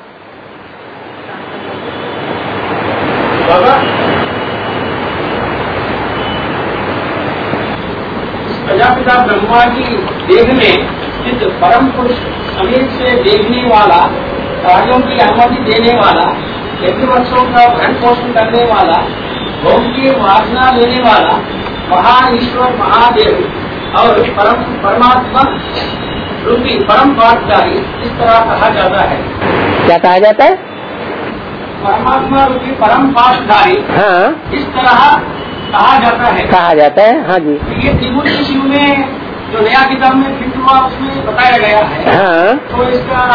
प्रजापिता ब्रह्मा की देह में जिस परम पुरुष समीप से देखने वाला, कार्यों की अनुमति देने वाला, यज्ञ वर्षों का भरण पोषण करने वाला, भोग की वासना लेने वाला महान ईश्वर महादेव और परमात्मा रूपी परम पाठधारी इस तरह कहा जाता है। क्या कहा जाता है? परमात्मा रूपी परम पाठधारी। हाँ, इस तरह कहा जाता है। कहा जाता है, हाँ जी। ये त्रिमूर्ति शिव में जो नया किताब में फिट हुआ उसमें बताया गया है। हाँ, तो इसका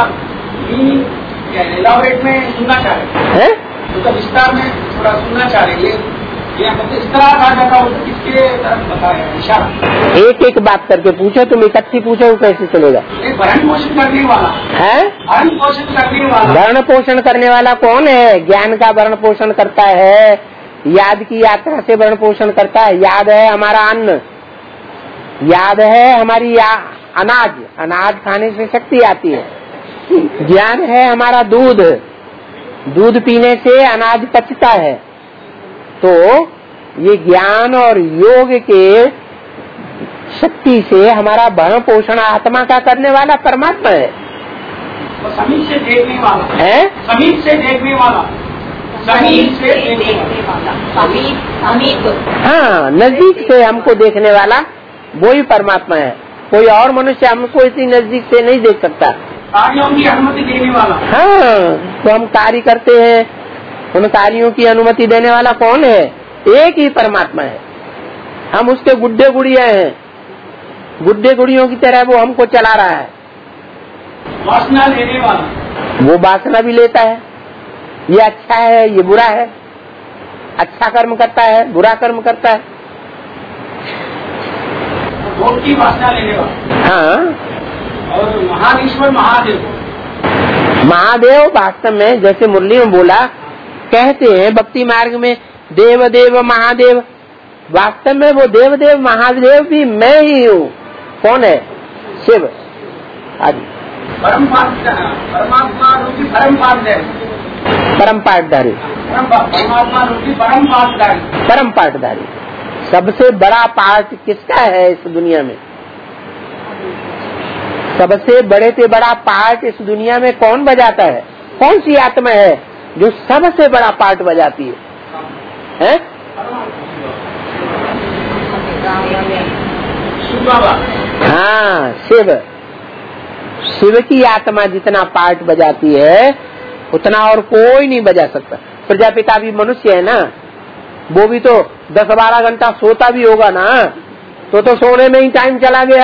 इलाबोरेट में सुनना चाह रहे हैं, तो विस्तार में थोड़ा सुनना चाह रहे हैं। इस तरह कहा जाता है, किसके तरफ बताया इशारा? एक एक बात करके पूछो, तुम इकट्ठी पूछो कैसे चलेगा? भरण पोषण करने वाला है। भरण पोषण करने वाला, भरण पोषण करने वाला कौन है? ज्ञान का भरण पोषण करता है, याद की यात्रा से भरण पोषण करता है। याद है हमारा अन्न, याद है हमारी अनाज, अनाज खाने से शक्ति आती है। ज्ञान है हमारा दूध, दूध पीने से अनाज पचता है। तो ये ज्ञान और योग के शक्ति से हमारा भरण पोषण आत्मा का करने वाला परमात्मा है। तो समीप से देखने वाला है, समीप से देखने वाला, समीप से देखने वाला, समीप। हाँ, नजदीक से हमको देखने वाला वो ही परमात्मा है। कोई और मनुष्य हमको इतनी नजदीक से नहीं देख सकता। कार्यों की अनुमति देने वाला। हाँ, तो हम कार्य करते हैं, उन कार्यों की अनुमति देने वाला कौन है? एक ही परमात्मा है। हम उसके गुड्डे गुड़िया हैं, गुड्डे गुड़ियों की तरह वो हमको चला रहा है। वासना लेने वाला, वो वासना भी लेता है, ये अच्छा है, ये बुरा है, अच्छा कर्म करता है, बुरा कर्म करता है। भोग की वासना लेने वाला। हाँ, और महान ईश्वर महादेव। महादेव वास्तव में जैसे मुरली में बोला, कहते हैं भक्ति मार्ग में देव देव महादेव, वास्तव में वो देव देव महादेव भी मैं ही हूँ। कौन है? शिव। आदि परमात्मा रूपी परम पाठधारी, परम पाठधारी, परमात्मा रूपी परम पाठधारी, परम पाठधारी। सबसे बड़ा पाठ किसका है इस दुनिया में? सबसे बड़े से बड़ा पाठ इस दुनिया में कौन बजाता है? कौन सी आत्मा है जो सबसे बड़ा पाठ बजाती है? हाँ, शिव। शिव की आत्मा जितना पाठ बजाती है उतना और कोई नहीं बजा सकता। प्रजापिता भी मनुष्य है ना, वो भी तो 10-12 घंटा सोता भी होगा ना, तो सोने में ही टाइम चला गया।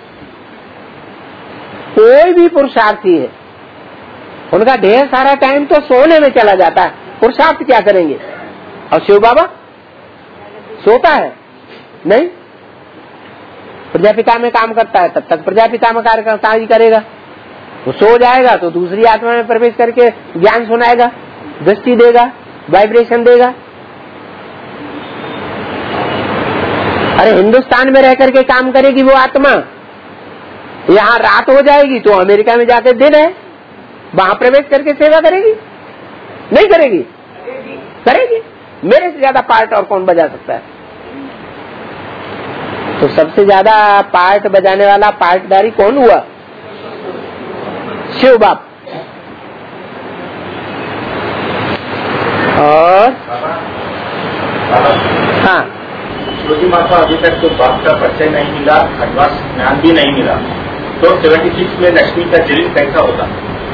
कोई भी पुरुषार्थी है, उनका ढेर सारा टाइम तो सोने में चला जाता है। पुरुषार्थ क्या करेंगे? और शिव बाबा सोता है नहीं, प्रजापिता में काम करता है, तब तक प्रजापिता में कार्य करेगा। वो सो जाएगा तो दूसरी आत्मा में प्रवेश करके ज्ञान सुनाएगा, दृष्टि देगा, वाइब्रेशन देगा। अरे हिंदुस्तान में रह करके काम करेगी वो आत्मा, यहाँ रात हो जाएगी तो अमेरिका में जाकर दिन है, वहां प्रवेश करके सेवा करेगी? नहीं करेगी? करेगी। मेरे से ज्यादा पार्ट और कौन बजा सकता है? तो सबसे ज्यादा पार्ट बजाने वाला पार्टदारी कौन हुआ? शिव बाप। और हाँ, ज्योति माता अभी तक तो बाप का परिचय नहीं मिला, अथवा ज्ञान भी नहीं मिला, तो 76 में लक्ष्मी का जन्म कैसा होता?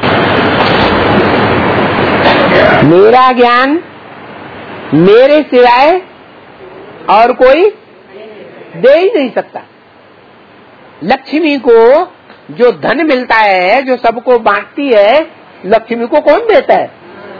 मेरा ज्ञान मेरे सिवाय और कोई दे ही नहीं सकता। लक्ष्मी को जो धन मिलता है, जो सबको बांटती है, लक्ष्मी को कौन देता है?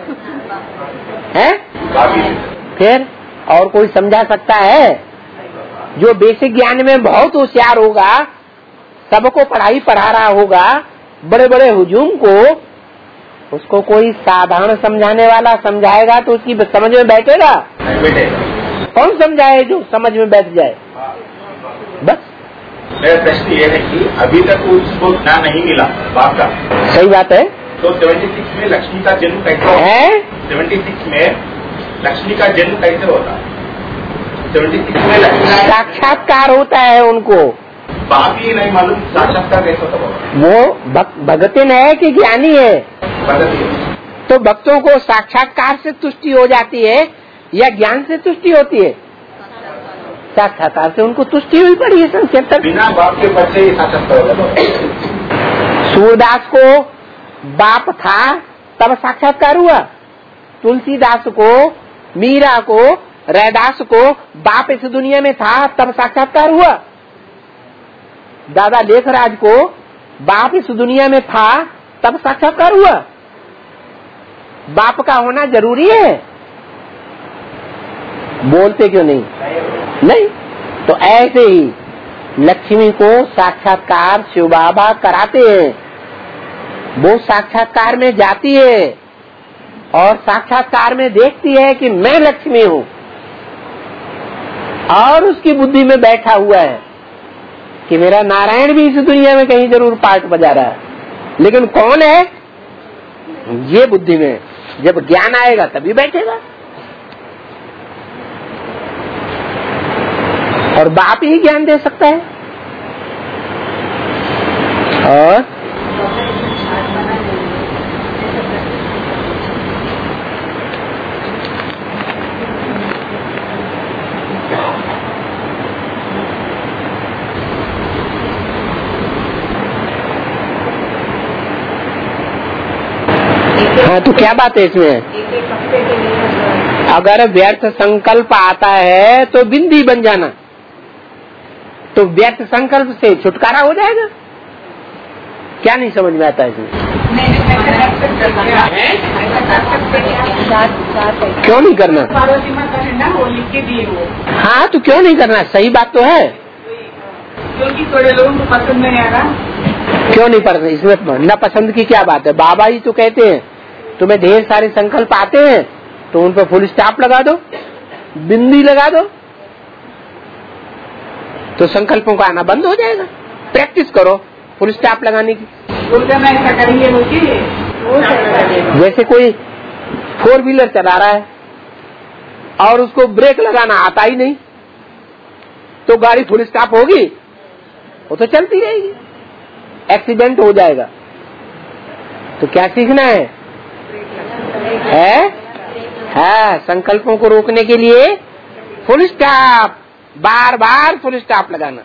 फिर और कोई समझा सकता है? जो बेसिक ज्ञान में बहुत होशियार होगा, सबको पढ़ाई पढ़ा रहा होगा, बड़े बड़े हुजूम को, उसको कोई साधारण समझाने वाला समझाएगा तो उसकी समझ में बैठेगा? कौन समझाए जो समझ में बैठ जाए? बस मेरा प्रश्न ये है कि अभी तक उसको ज्ञान नहीं मिला बाप का। सही बात है। तो 76 में लक्ष्मी का जन्म कैसे है? 76 में लक्ष्मी का जन्म कैसे होता? 76 में साक्षात्कार होता है उनको। बाप ही नहीं मालूम साक्षात्कार कैसे होता? वो भगतिन है कि ज्ञानी है? तो भक्तों को साक्षात्कार से तुष्टि हो जाती है या ज्ञान से तुष्टि होती है? साक्षात्कार से उनको तुष्टि हुई पड़ी है। संक्षेप बिना बाप के बच्चे ही साक्षात्कार होगा। सूरदास को बाप था तब साक्षात्कार हुआ। तुलसीदास को, मीरा को, रैदास को बाप इस दुनिया में था तब साक्षात्कार हुआ। दादा लेखराज को बाप इस दुनिया में था तब साक्षात्कार हुआ। बाप का होना जरूरी है? बोलते क्यों नहीं? नहीं। तो ऐसे ही लक्ष्मी को साक्षात्कार शिव बाबा कराते हैं। वो साक्षात्कार में जाती है और साक्षात्कार में देखती है कि मैं लक्ष्मी हूँ, और उसकी बुद्धि में बैठा हुआ है कि मेरा नारायण भी इस दुनिया में कहीं जरूर पार्ट बजा रहा है। लेकिन कौन है? ये बुद्धि में जब ज्ञान आएगा तभी बैठेगा। और बाप ही ज्ञान दे सकता है। और हाँ, तो क्या बात है इसमें? अगर व्यर्थ संकल्प आता है तो बिंदी बन जाना, तो व्यर्थ संकल्प से छुटकारा हो जाएगा। क्या नहीं समझ में आता इसमें? क्यों नहीं करना? वो लिख के दिए वो। हाँ, तो क्यों नहीं करना? सही बात तो है। क्योंकि थोड़े लोगों को पसंद नहीं आ रहा। क्यों नहीं पसंद? इसमें न पसंद की क्या बात है? बाबा ही तो कहते हैं तुम्हें ढेर सारे संकल्प आते हैं तो उन पर फुल स्टॉप लगा दो, बिंदी लगा दो, तो संकल्पों का आना बंद हो जाएगा। प्रैक्टिस करो फुल स्टॉप लगाने की। ऐसा करेंगे जैसे कोई 4 व्हीलर चला रहा है और उसको ब्रेक लगाना आता ही नहीं, तो गाड़ी फुल स्टॉप होगी? वो तो चलती रहेगी, एक्सीडेंट हो जाएगा। तो क्या सीखना है? हाँ, संकल्पों को रोकने के लिए फुल स्टॉप, बार बार फुल स्टॉप लगाना,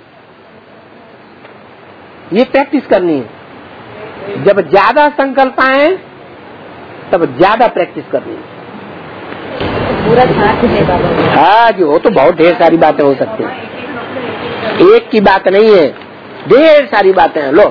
ये प्रैक्टिस करनी है। जब ज्यादा संकल्प आए तब ज्यादा प्रैक्टिस करनी है। पूरा साथ है बाबा। हाँ जी, वो तो बहुत ढेर सारी बातें हो सकती हैं, एक की बात नहीं है, ढेर सारी बातें हैं। लो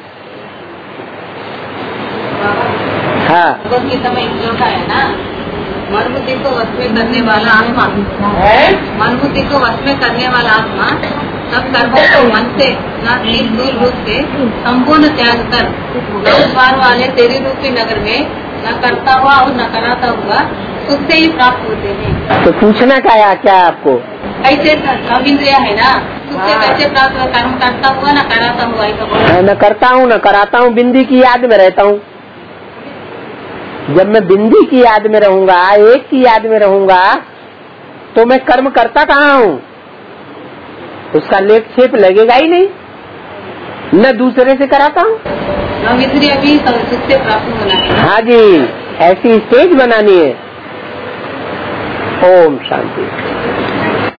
हाँ, भगवदगीता में एक श्लोक है ना, मन बुद्धि को वश में करने वाला आत्मा, मन बुद्धि को वश में करने वाला आत्मा सब कर्मों को मन से न स्थूल रूप से संपूर्ण त्याग कर द्वार वाले तेरी रूपी नगर में न करता हुआ और न कराता हुआ सुख से ही प्राप्त होते हैं। तो पूछना क्या आपको? ऐसे सब इंद्रिया है ना, सुख से कैसे प्राप्त हुआ? कर्म करता हुआ न कराता हुआ, ऐसा न करता हूँ न कराता हूँ, बिंदी की याद में रहता हूँ। जब मैं बिंदी की याद में रहूंगा, एक की याद में रहूंगा, तो मैं कर्म करता कहाँ हूँ? उसका लेप छेप लगेगा ही नहीं, न दूसरे से कराता हूँ। हम इधर अभी सुख से प्राप्त होना है। हाँ जी, ऐसी स्टेज बनानी है। ओम शांति।